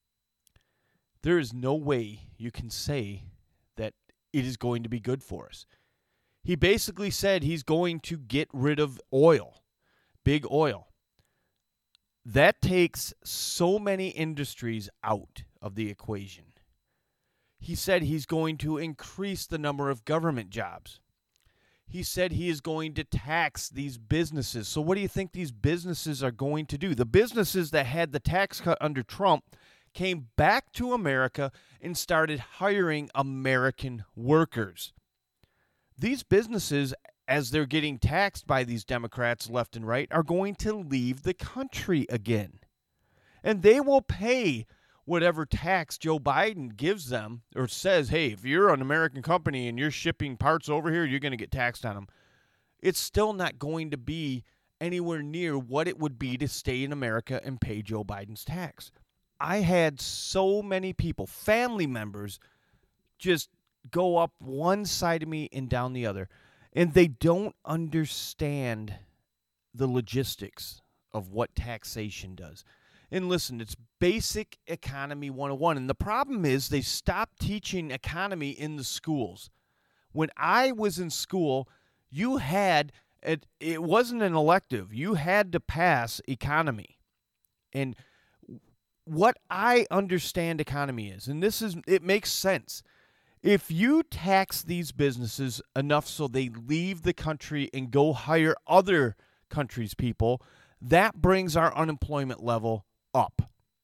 there is no way you can say that it is going to be good for us. He basically said he's going to get rid of oil, big oil. That takes so many industries out of the equation. He said he's going to increase the number of government jobs. he said he is going to tax these businesses. So what do you think these businesses are going to do? The businesses that had the tax cut under Trump came back to America and started hiring American workers. These businesses, as they're getting taxed by these Democrats left and right, are going to leave the country again. And they will pay whatever tax Joe Biden gives them or says, hey, if you're an American company and you're shipping parts over here, you're going to get taxed on them. It's still not going to be anywhere near what it would be to stay in America and pay Joe Biden's tax. I had so many people, family members, just go up one side of me and down the other. And they don't understand the logistics of what taxation does. And listen, it's basic economy 101. And the problem is they stopped teaching economy in the schools. When I was in school, you had, it wasn't an elective. You had to pass economy. And what I understand economy is, and it makes sense. If you tax these businesses enough so they leave the country and go hire other countries' people, that brings our unemployment level up.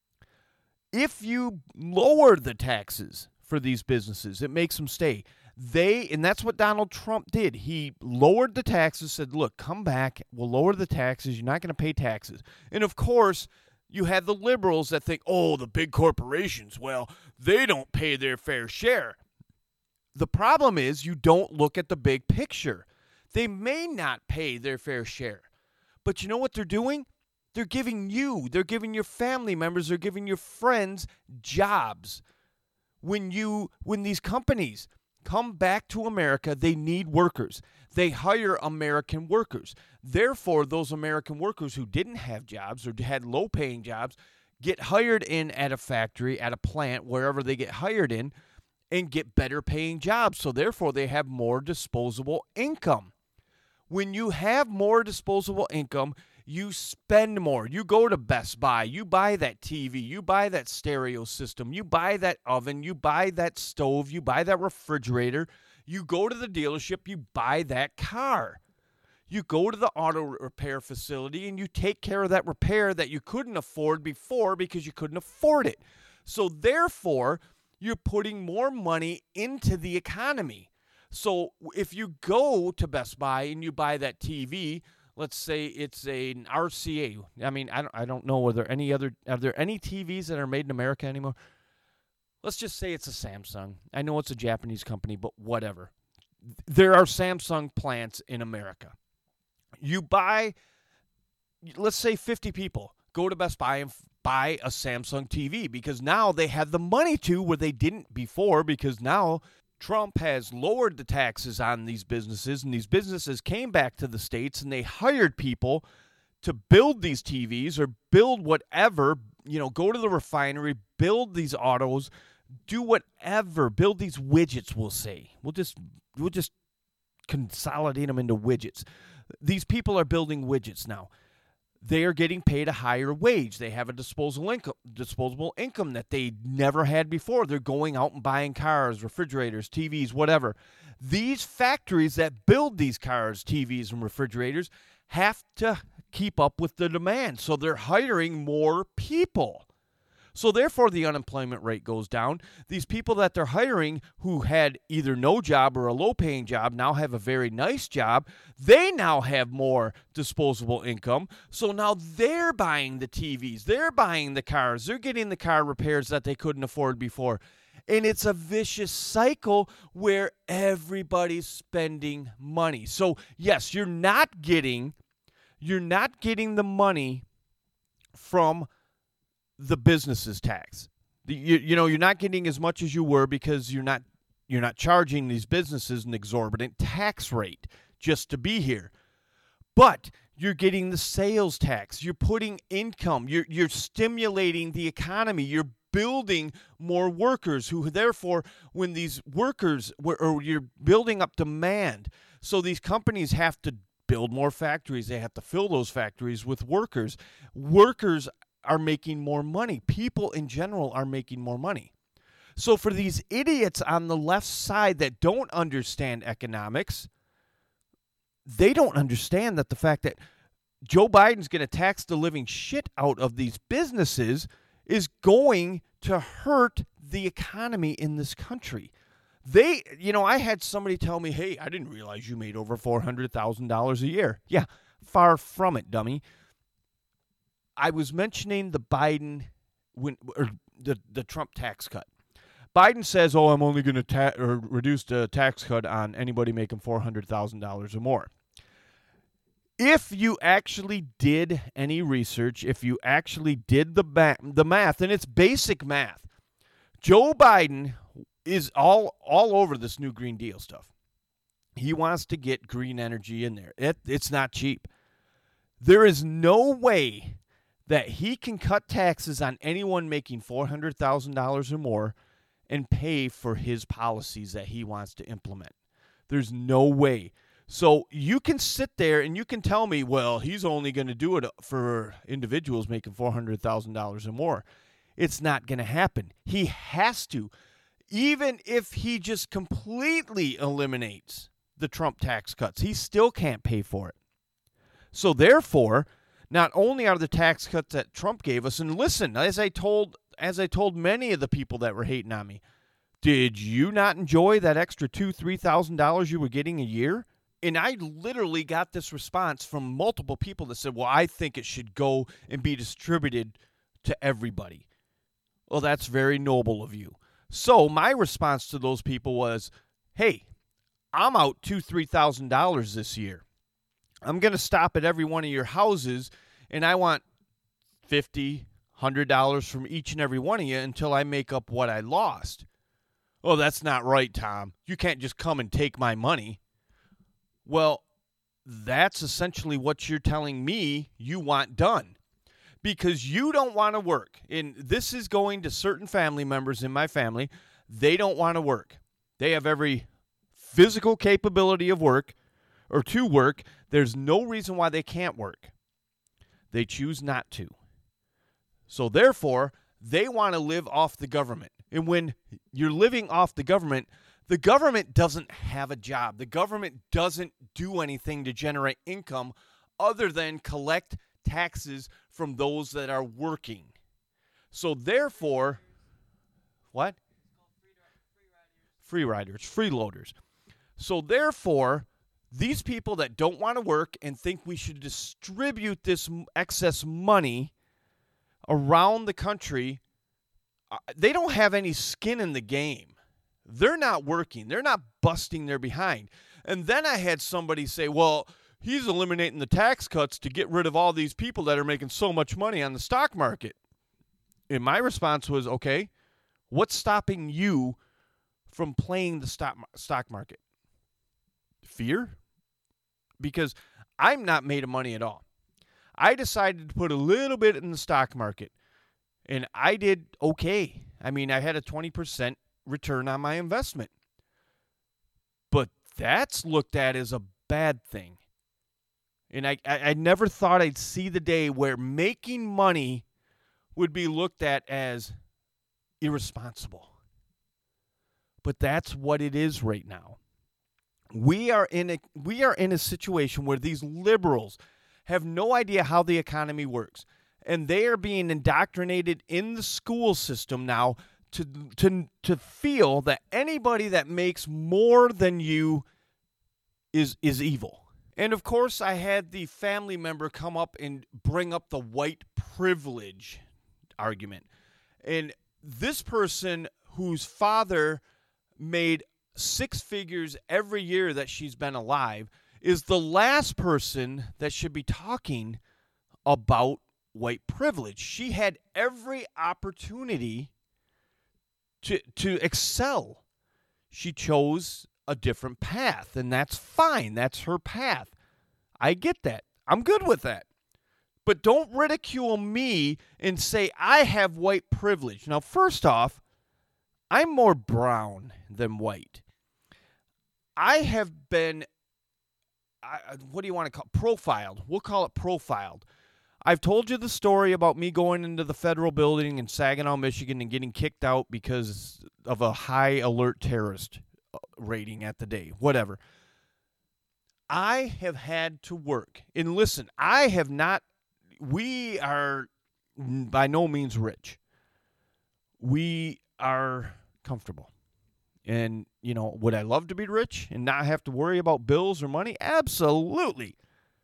If you lower the taxes for these businesses, it makes them stay. And that's what Donald Trump did. He lowered the taxes, said, look, come back, we'll lower the taxes, you're not going to pay taxes. And of course, you had the liberals that think, oh, the big corporations, well, they don't pay their fair share. The problem is you don't look at the big picture. They may not pay their fair share. But you know what they're doing? They're giving your family members, they're giving your friends jobs. When these companies come back to America, they need workers. They hire American workers. Therefore, those American workers who didn't have jobs or had low-paying jobs get hired in at a factory, at a plant, wherever they get hired in, and get better-paying jobs. So therefore, they have more disposable income. When you have more disposable income, you spend more. You go to Best Buy. You buy that TV. You buy that stereo system. You buy that oven. You buy that stove. You buy that refrigerator. You go to the dealership. You buy that car. You go to the auto repair facility and you take care of that repair that you couldn't afford before because you couldn't afford it. So therefore, you're putting more money into the economy. So if you go to Best Buy and you buy that TV, let's say it's an RCA. I mean, I don't know, are there any TVs that are made in America anymore? Let's just say it's a Samsung. I know it's a Japanese company, but whatever. There are Samsung plants in America. You buy, let's say 50 people go to Best Buy and buy a Samsung TV because now they have the money to where they didn't before because now Trump has lowered the taxes on these businesses, and these businesses came back to the States and they hired people to build these TVs or build whatever, go to the refinery, build these autos, do whatever, build these widgets, we'll say. We'll just consolidate them into widgets. These people are building widgets now. They are getting paid a higher wage. They have a disposable income that they never had before. They're going out and buying cars, refrigerators, TVs, whatever. These factories that build these cars, TVs, and refrigerators have to keep up with the demand. So they're hiring more people. So therefore, the unemployment rate goes down. These people that they're hiring who had either no job or a low-paying job now have a very nice job. They now have more disposable income. So now they're buying the TVs. They're buying the cars. They're getting the car repairs that they couldn't afford before. And it's a vicious cycle where everybody's spending money. So, yes, you're not getting the money from the business's tax. You're not getting as much as you were because you're not charging these businesses an exorbitant tax rate just to be here. But you're getting the sales tax. You're putting income. You're stimulating the economy. You're building more workers who therefore when these workers or you're building up demand. So these companies have to build more factories. They have to fill those factories with workers. Workers are making more money. People in general are making more money. So for these idiots on the left side that don't understand economics, they don't understand that the fact that Joe Biden's going to tax the living shit out of these businesses is going to hurt the economy in this country. I had somebody tell me, hey, I didn't realize you made over $400,000 a year. Yeah, far from it, dummy. I was mentioning the the Trump tax cut. Biden says, I'm only going to reduce the tax cut on anybody making $400,000 or more. If you actually did any research, if you actually did the math, and it's basic math, Joe Biden is all over this new Green Deal stuff. He wants to get green energy in there. It's not cheap. There is no way that he can cut taxes on anyone making $400,000 or more and pay for his policies that he wants to implement. There's no way. So you can sit there and you can tell me, well, he's only going to do it for individuals making $400,000 or more. It's not going to happen. He has to. Even if he just completely eliminates the Trump tax cuts, he still can't pay for it. So therefore, not only are the tax cuts that Trump gave us, and listen, as I told many of the people that were hating on me, did you not enjoy that extra $2,000-$3,000 you were getting a year? And I literally got this response from multiple people that said, well, I think it should go and be distributed to everybody. Well, that's very noble of you. So my response to those people was, hey, I'm out $2,000-$3,000 this year. I'm going to stop at every one of your houses, and I want $50, $100 from each and every one of you until I make up what I lost. Oh, that's not right, Tom. You can't just come and take my money. Well, that's essentially what you're telling me you want done. Because you don't want to work. And this is going to certain family members in my family. They don't want to work. They have every physical capability of work or to work. There's no reason why they can't work. They choose not to. So therefore, they want to live off the government. And when you're living off the government doesn't have a job. The government doesn't do anything to generate income other than collect taxes from those that are working. So therefore, what? Free riders, freeloaders. So therefore, these people that don't want to work and think we should distribute this excess money around the country, they don't have any skin in the game. They're not working. They're not busting their behind. And then I had somebody say, well, he's eliminating the tax cuts to get rid of all these people that are making so much money on the stock market. And my response was, okay, what's stopping you from playing the stock market? Fear? Because I'm not made of money at all. I decided to put a little bit in the stock market, and I did okay. I mean, I had a 20% return on my investment. But that's looked at as a bad thing. And I never thought I'd see the day where making money would be looked at as irresponsible. But that's what it is right now. We are in a situation where these liberals have no idea how the economy works. And they are being indoctrinated in the school system now to feel that anybody that makes more than you is evil. And, of course, I had the family member come up and bring up the white privilege argument. And this person whose father made six figures every year that she's been alive is the last person that should be talking about white privilege. She had every opportunity to excel. She chose a different path, and that's fine. That's her path. I get that. I'm good with that. But don't ridicule me and say I have white privilege. Now, first off, I'm more brown than white. I have been, what do you want to call it? Profiled. We'll call it profiled. I've told you the story about me going into the federal building in Saginaw, Michigan, and getting kicked out because of a high alert terrorist rating at the day. Whatever. I have had to work. And listen, I have not, we are by no means rich. We are comfortable. And, you know, would I love to be rich and not have to worry about bills or money? Absolutely.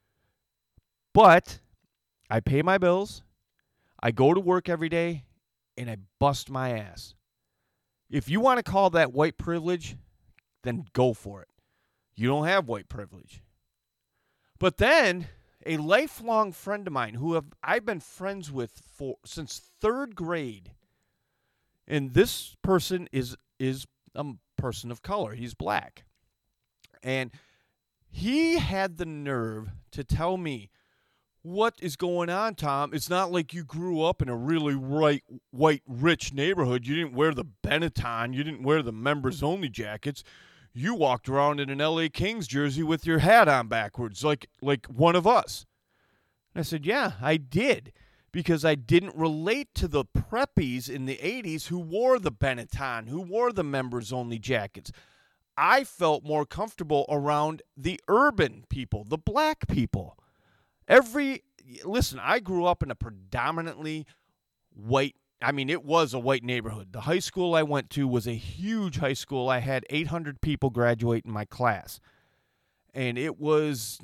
But I pay my bills, I go to work every day, and I bust my ass. If you want to call that white privilege, then go for it. You don't have white privilege. But then a lifelong friend of mine who I've been friends with since 3rd grade, and this person is a person of color. He's black. And he had the nerve to tell me, what is going on, Tom? It's not like you grew up in a really white, rich neighborhood. You didn't wear the Benetton. You didn't wear the members-only jackets. You walked around in an LA Kings jersey with your hat on backwards, like one of us. And I said, yeah, I did, because I didn't relate to the preppies in the 80s who wore the Benetton, who wore the members-only jackets. I felt more comfortable around the urban people, the black people. Listen, I grew up in a predominantly white, it was a white neighborhood. The high school I went to was a huge high school. I had 800 people graduate in my class. And it was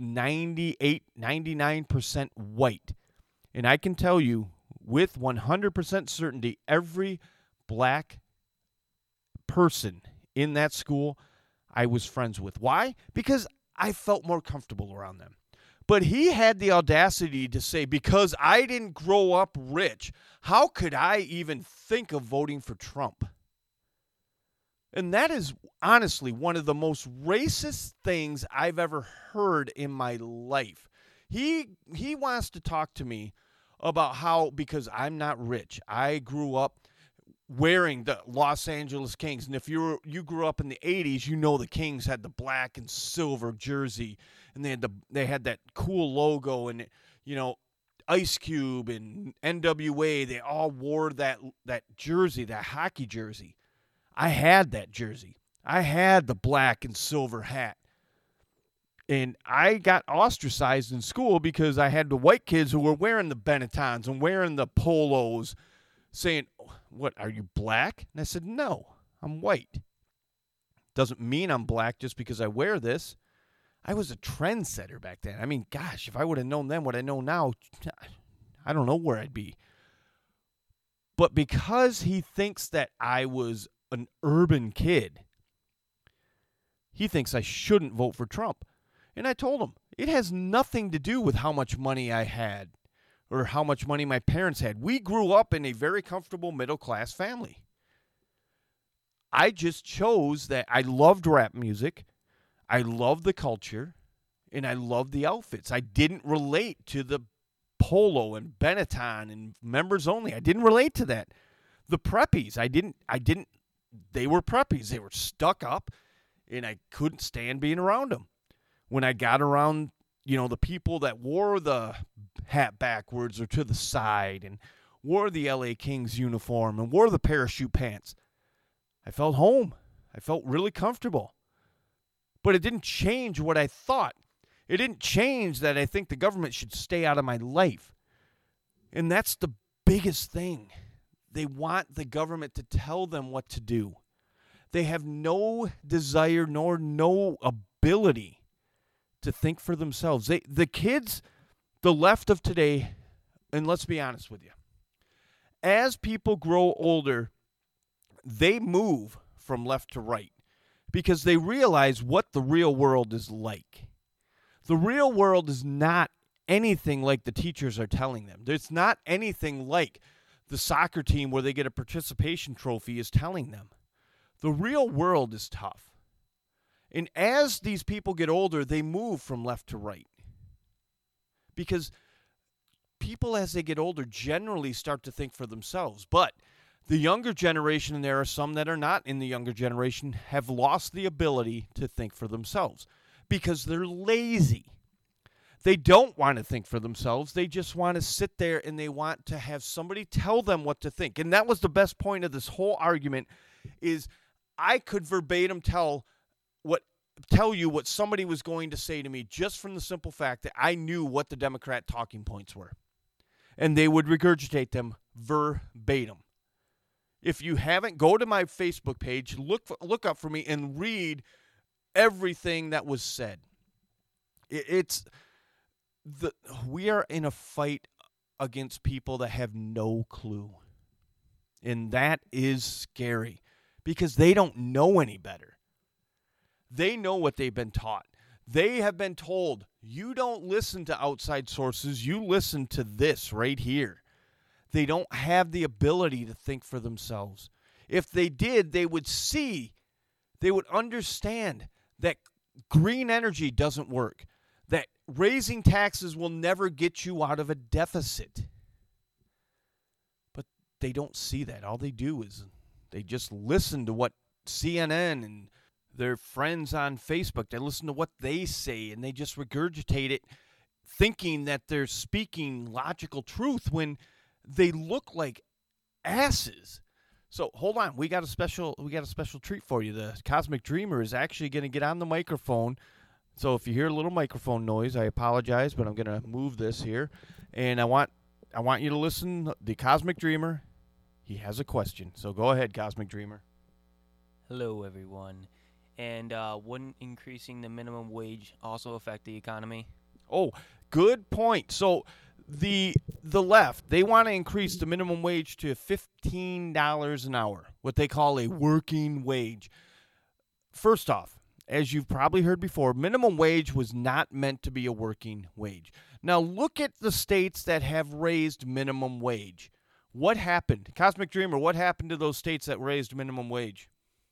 99% white. And I can tell you with 100% certainty, every black person in that school I was friends with. Why? Because I felt more comfortable around them. But he had the audacity to say, because I didn't grow up rich, how could I even think of voting for Trump? And that is honestly one of the most racist things I've ever heard in my life. He wants to talk to me about how, because I'm not rich, I grew up wearing the Los Angeles Kings. And if you grew up in the 80s, you know the Kings had the black and silver jersey, and they had that cool logo, and Ice Cube and NWA, they all wore that jersey, that hockey jersey. I had that jersey. I had the black and silver hat. And I got ostracized in school because I had the white kids who were wearing the Benettons and wearing the polos, saying, what, are you black? And I said, no, I'm white. Doesn't mean I'm black just because I wear this. I was a trendsetter back then. Gosh, if I would have known then what I know now, I don't know where I'd be. But because he thinks that I was an urban kid, he thinks I shouldn't vote for Trump. And I told him, it has nothing to do with how much money I had or how much money my parents had. We grew up in a very comfortable middle-class family. I just chose that I loved rap music, I loved the culture, and I loved the outfits. I didn't relate to the polo and Benetton and members only. I didn't relate to that. The preppies, they were preppies. They were stuck up, and I couldn't stand being around them. When I got around, the people that wore the hat backwards or to the side and wore the LA Kings uniform and wore the parachute pants, I felt home. I felt really comfortable. But it didn't change what I thought. It didn't change that I think the government should stay out of my life. And that's the biggest thing. They want the government to tell them what to do. They have no desire nor no ability to think for themselves. The kids, the left of today, and let's be honest with you, as people grow older, they move from left to right because they realize what the real world is like. The real world is not anything like the teachers are telling them. It's not anything like the soccer team where they get a participation trophy is telling them. The real world is tough. And as these people get older, they move from left to right. Because people, as they get older, generally start to think for themselves. But the younger generation, and there are some that are not in the younger generation, have lost the ability to think for themselves because they're lazy. They don't want to think for themselves. They just want to sit there and they want to have somebody tell them what to think. And that was the best point of this whole argument is I could verbatim tell what tell you what somebody was going to say to me just from the simple fact that I knew what the Democrat talking points were. And they would regurgitate them verbatim. If you haven't, go to my Facebook page, look up for me, and read everything that was said. We are in a fight against people that have no clue. And that is scary because they don't know any better. They know what they've been taught. They have been told, you don't listen to outside sources, you listen to this right here. They don't have the ability to think for themselves. If they did, they would understand that green energy doesn't work, that raising taxes will never get you out of a deficit. But they don't see that. All they do is they just listen to what CNN and their friends on Facebook, they listen to what they say, and they just regurgitate it, thinking that they're speaking logical truth when they look like asses. So hold on, we got a special treat for you. The Cosmic Dreamer is actually going to get on the microphone. So if you hear a little microphone noise, I apologize, but I'm going to move this here, and I want you to listen. The Cosmic Dreamer, he has a question. So go ahead, Cosmic Dreamer. Hello, everyone. And wouldn't increasing the minimum wage also affect the economy? Oh, good point. So the left, they want to increase the minimum wage to $15 an hour, what they call a working wage. First off, as you've probably heard before, minimum wage was not meant to be a working wage. Now look at the states that have raised minimum wage. What happened? Cosmic Dreamer, what happened to those states that raised minimum wage?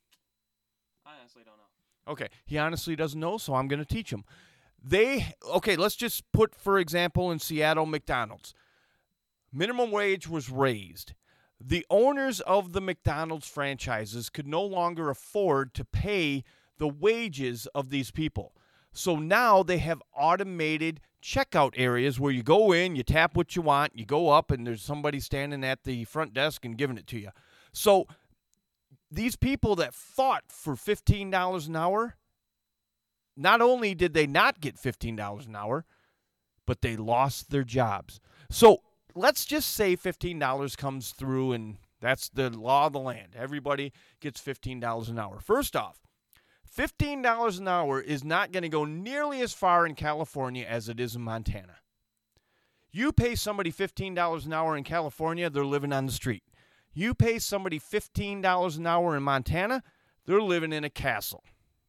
I honestly don't know. Okay, he honestly doesn't know, so I'm going to teach him. Let's just put, for example, in Seattle, McDonald's. Minimum wage was raised. The owners of the McDonald's franchises could no longer afford to pay the wages of these people. So now they have automated checkout areas where you go in, you tap what you want, you go up, and there's somebody standing at the front desk and giving it to you. So these people that fought for $15 an hour, not only did they not get $15 an hour, but they lost their jobs. So let's just say $15 comes through, and that's the law of the land. Everybody gets $15 an hour. First off, $15 an hour is not going to go nearly as far in California as it is in Montana. You pay somebody $15 an hour in California, they're living on the street. You pay somebody $15 an hour in Montana, they're living in a castle.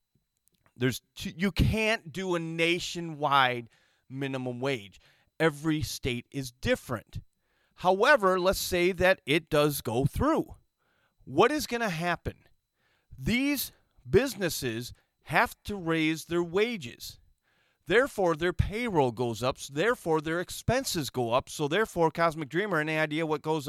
You can't do a nationwide minimum wage. Every state is different. However, let's say that it does go through. What is going to happen? These businesses have to raise their wages. Therefore, their payroll goes up. So therefore, their expenses go up. So therefore, Cosmic Dreamer, any idea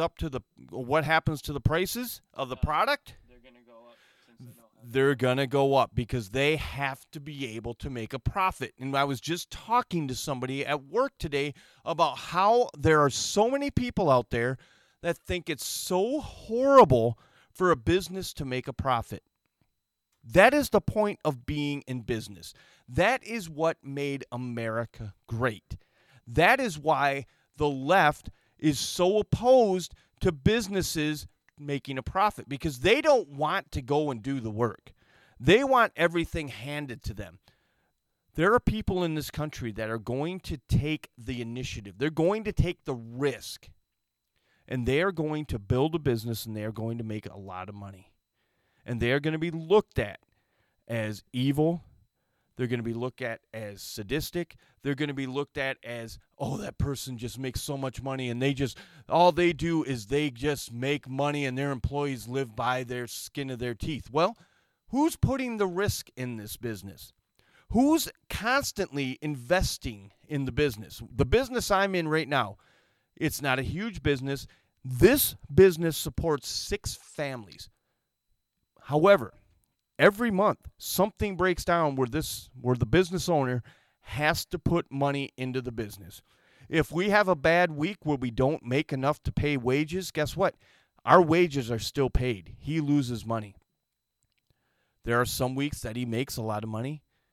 what happens to the prices of the product? They're going to go up. They're going to go up because they have to be able to make a profit. And I was just talking to somebody at work today about how there are so many people out there that think it's so horrible for a business to make a profit. That is the point of being in business. That is what made America great. That is why the left is so opposed to businesses making a profit, because they don't want to go and do the work. They want everything handed to them. There are people in this country that are going to take the initiative. They're going to take the risk, and they are going to build a business, and they are going to make a lot of money. And they are going to be looked at as evil. They're going to be looked at as sadistic. They're going to be looked at as, oh, that person just makes so much money, and all they do is they just make money, and their employees live by their skin of their teeth. Well, who's putting the risk in this business? Who's constantly investing in the business? The business I'm in right now, it's not a huge business. This business supports 6 families. However, every month something breaks down where the business owner has to put money into the business. If we have a bad week where we don't make enough to pay wages, guess what? Our wages are still paid. He loses money. There are some weeks that he makes a lot of money.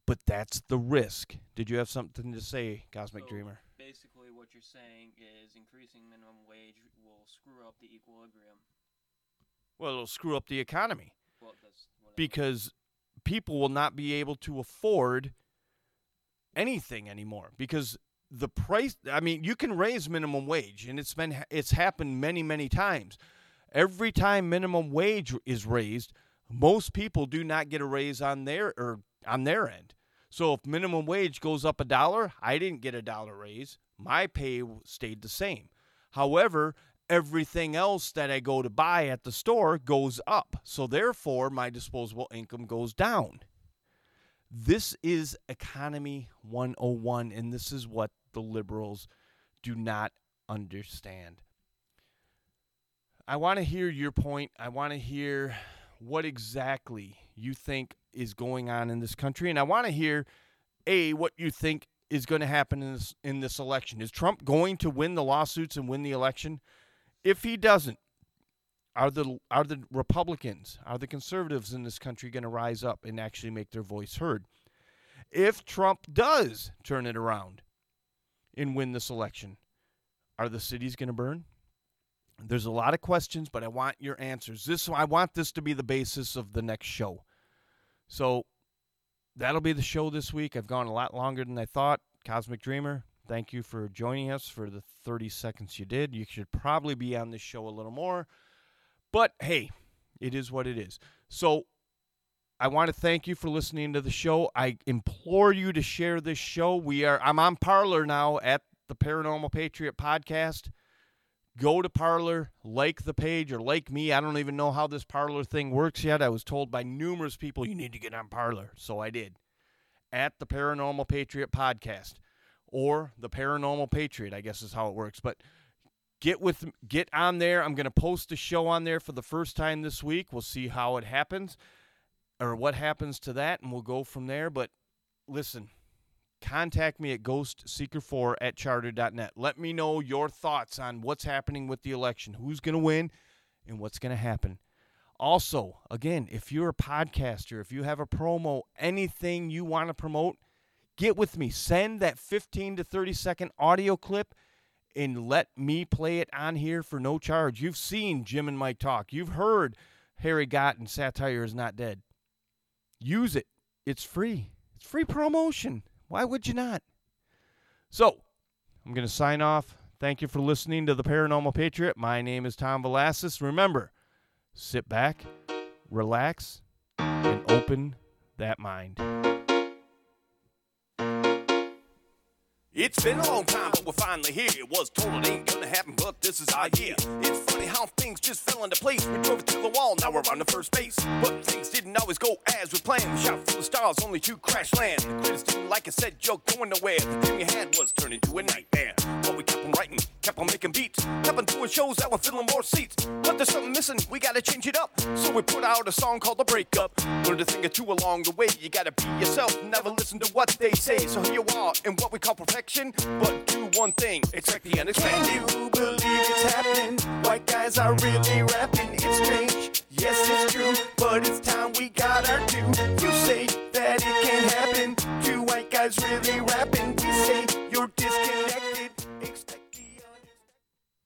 but that's the risk. Did you have something to say, Cosmic Dreamer? Basically, what you're saying is increasing minimum wage will screw up the equilibrium. Well, it'll screw up the economy. Well, that's what because people will not be able to afford anything anymore. Because the price, I mean, you can raise minimum wage, and it's happened many, many times. Every time minimum wage is raised, most people do not get a raise on their end. So if minimum wage goes up $1, I didn't get $1 raise. My pay stayed the same. However, everything else that I go to buy at the store goes up. So therefore, my disposable income goes down. This is Economy 101, and this is what the liberals do not understand. I want to hear your point. I want to hear what exactly you think is going on in this country. And I want to hear, what you think is going to happen in this election. Is Trump going to win the lawsuits and win the election? If he doesn't, are the Republicans, are the conservatives in this country going to rise up and actually make their voice heard? If Trump does turn it around and win this election, are the cities going to burn? There's a lot of questions, but I want your answers. I want this to be the basis of the next show. So that'll be the show this week. I've gone a lot longer than I thought. Cosmic Dreamer, thank you for joining us for the 30 seconds you did. You should probably be on this show a little more. But, hey, it is what it is. So I want to thank you for listening to the show. I implore you to share this show. I'm on Parler now at the Paranormal Patriot Podcast. Go to Parler, like the page, or like me. I don't even know how this Parler thing works yet. I was told by numerous people, you need to get on Parler. So I did. At the Paranormal Patriot Podcast. Or the Paranormal Patriot, I guess is how it works. But get on there. I'm going to post a show on there for the first time this week. We'll see how it happens, or what happens to that, and we'll go from there. But listen, contact me at ghostseeker4@charter.net. Let me know your thoughts on what's happening with the election, who's going to win, and what's going to happen. Also, again, if you're a podcaster, if you have a promo, anything you want to promote, get with me. Send that 15 to 30-second audio clip and let me play it on here for no charge. You've seen Jim and Mike talk. You've heard Harry Gott and Satire is Not Dead. Use it. It's free. It's free promotion. Why would you not? So, I'm going to sign off. Thank you for listening to The Paranormal Patriot. My name is Tom Velasquez. Remember, sit back, relax, and open that mind. It's been a long time, but we're finally here. It was told it ain't gonna happen, but this is our year. It's funny how things just fell into place. We drove it to the wall, now we're on the first base. But things didn't always go as we planned. We shot for the stars, only to crash land. The critics didn't like it, said you're going nowhere. The dream you had was turned into a nightmare. But we kept on writing, kept on making beats, kept on doing shows that were filling more seats. But there's something missing, we gotta change it up. So we put out a song called The Breakup. Learned a thing or two along the way. You gotta be yourself, never listen to what they say. So here you are in what we call perfection. But do one thing, expect the unexpected. Can you believe it's happening? White guys are really rapping, it's strange. Yes, it's true, but it's time we got our due. You say that it can happen. Two white guys really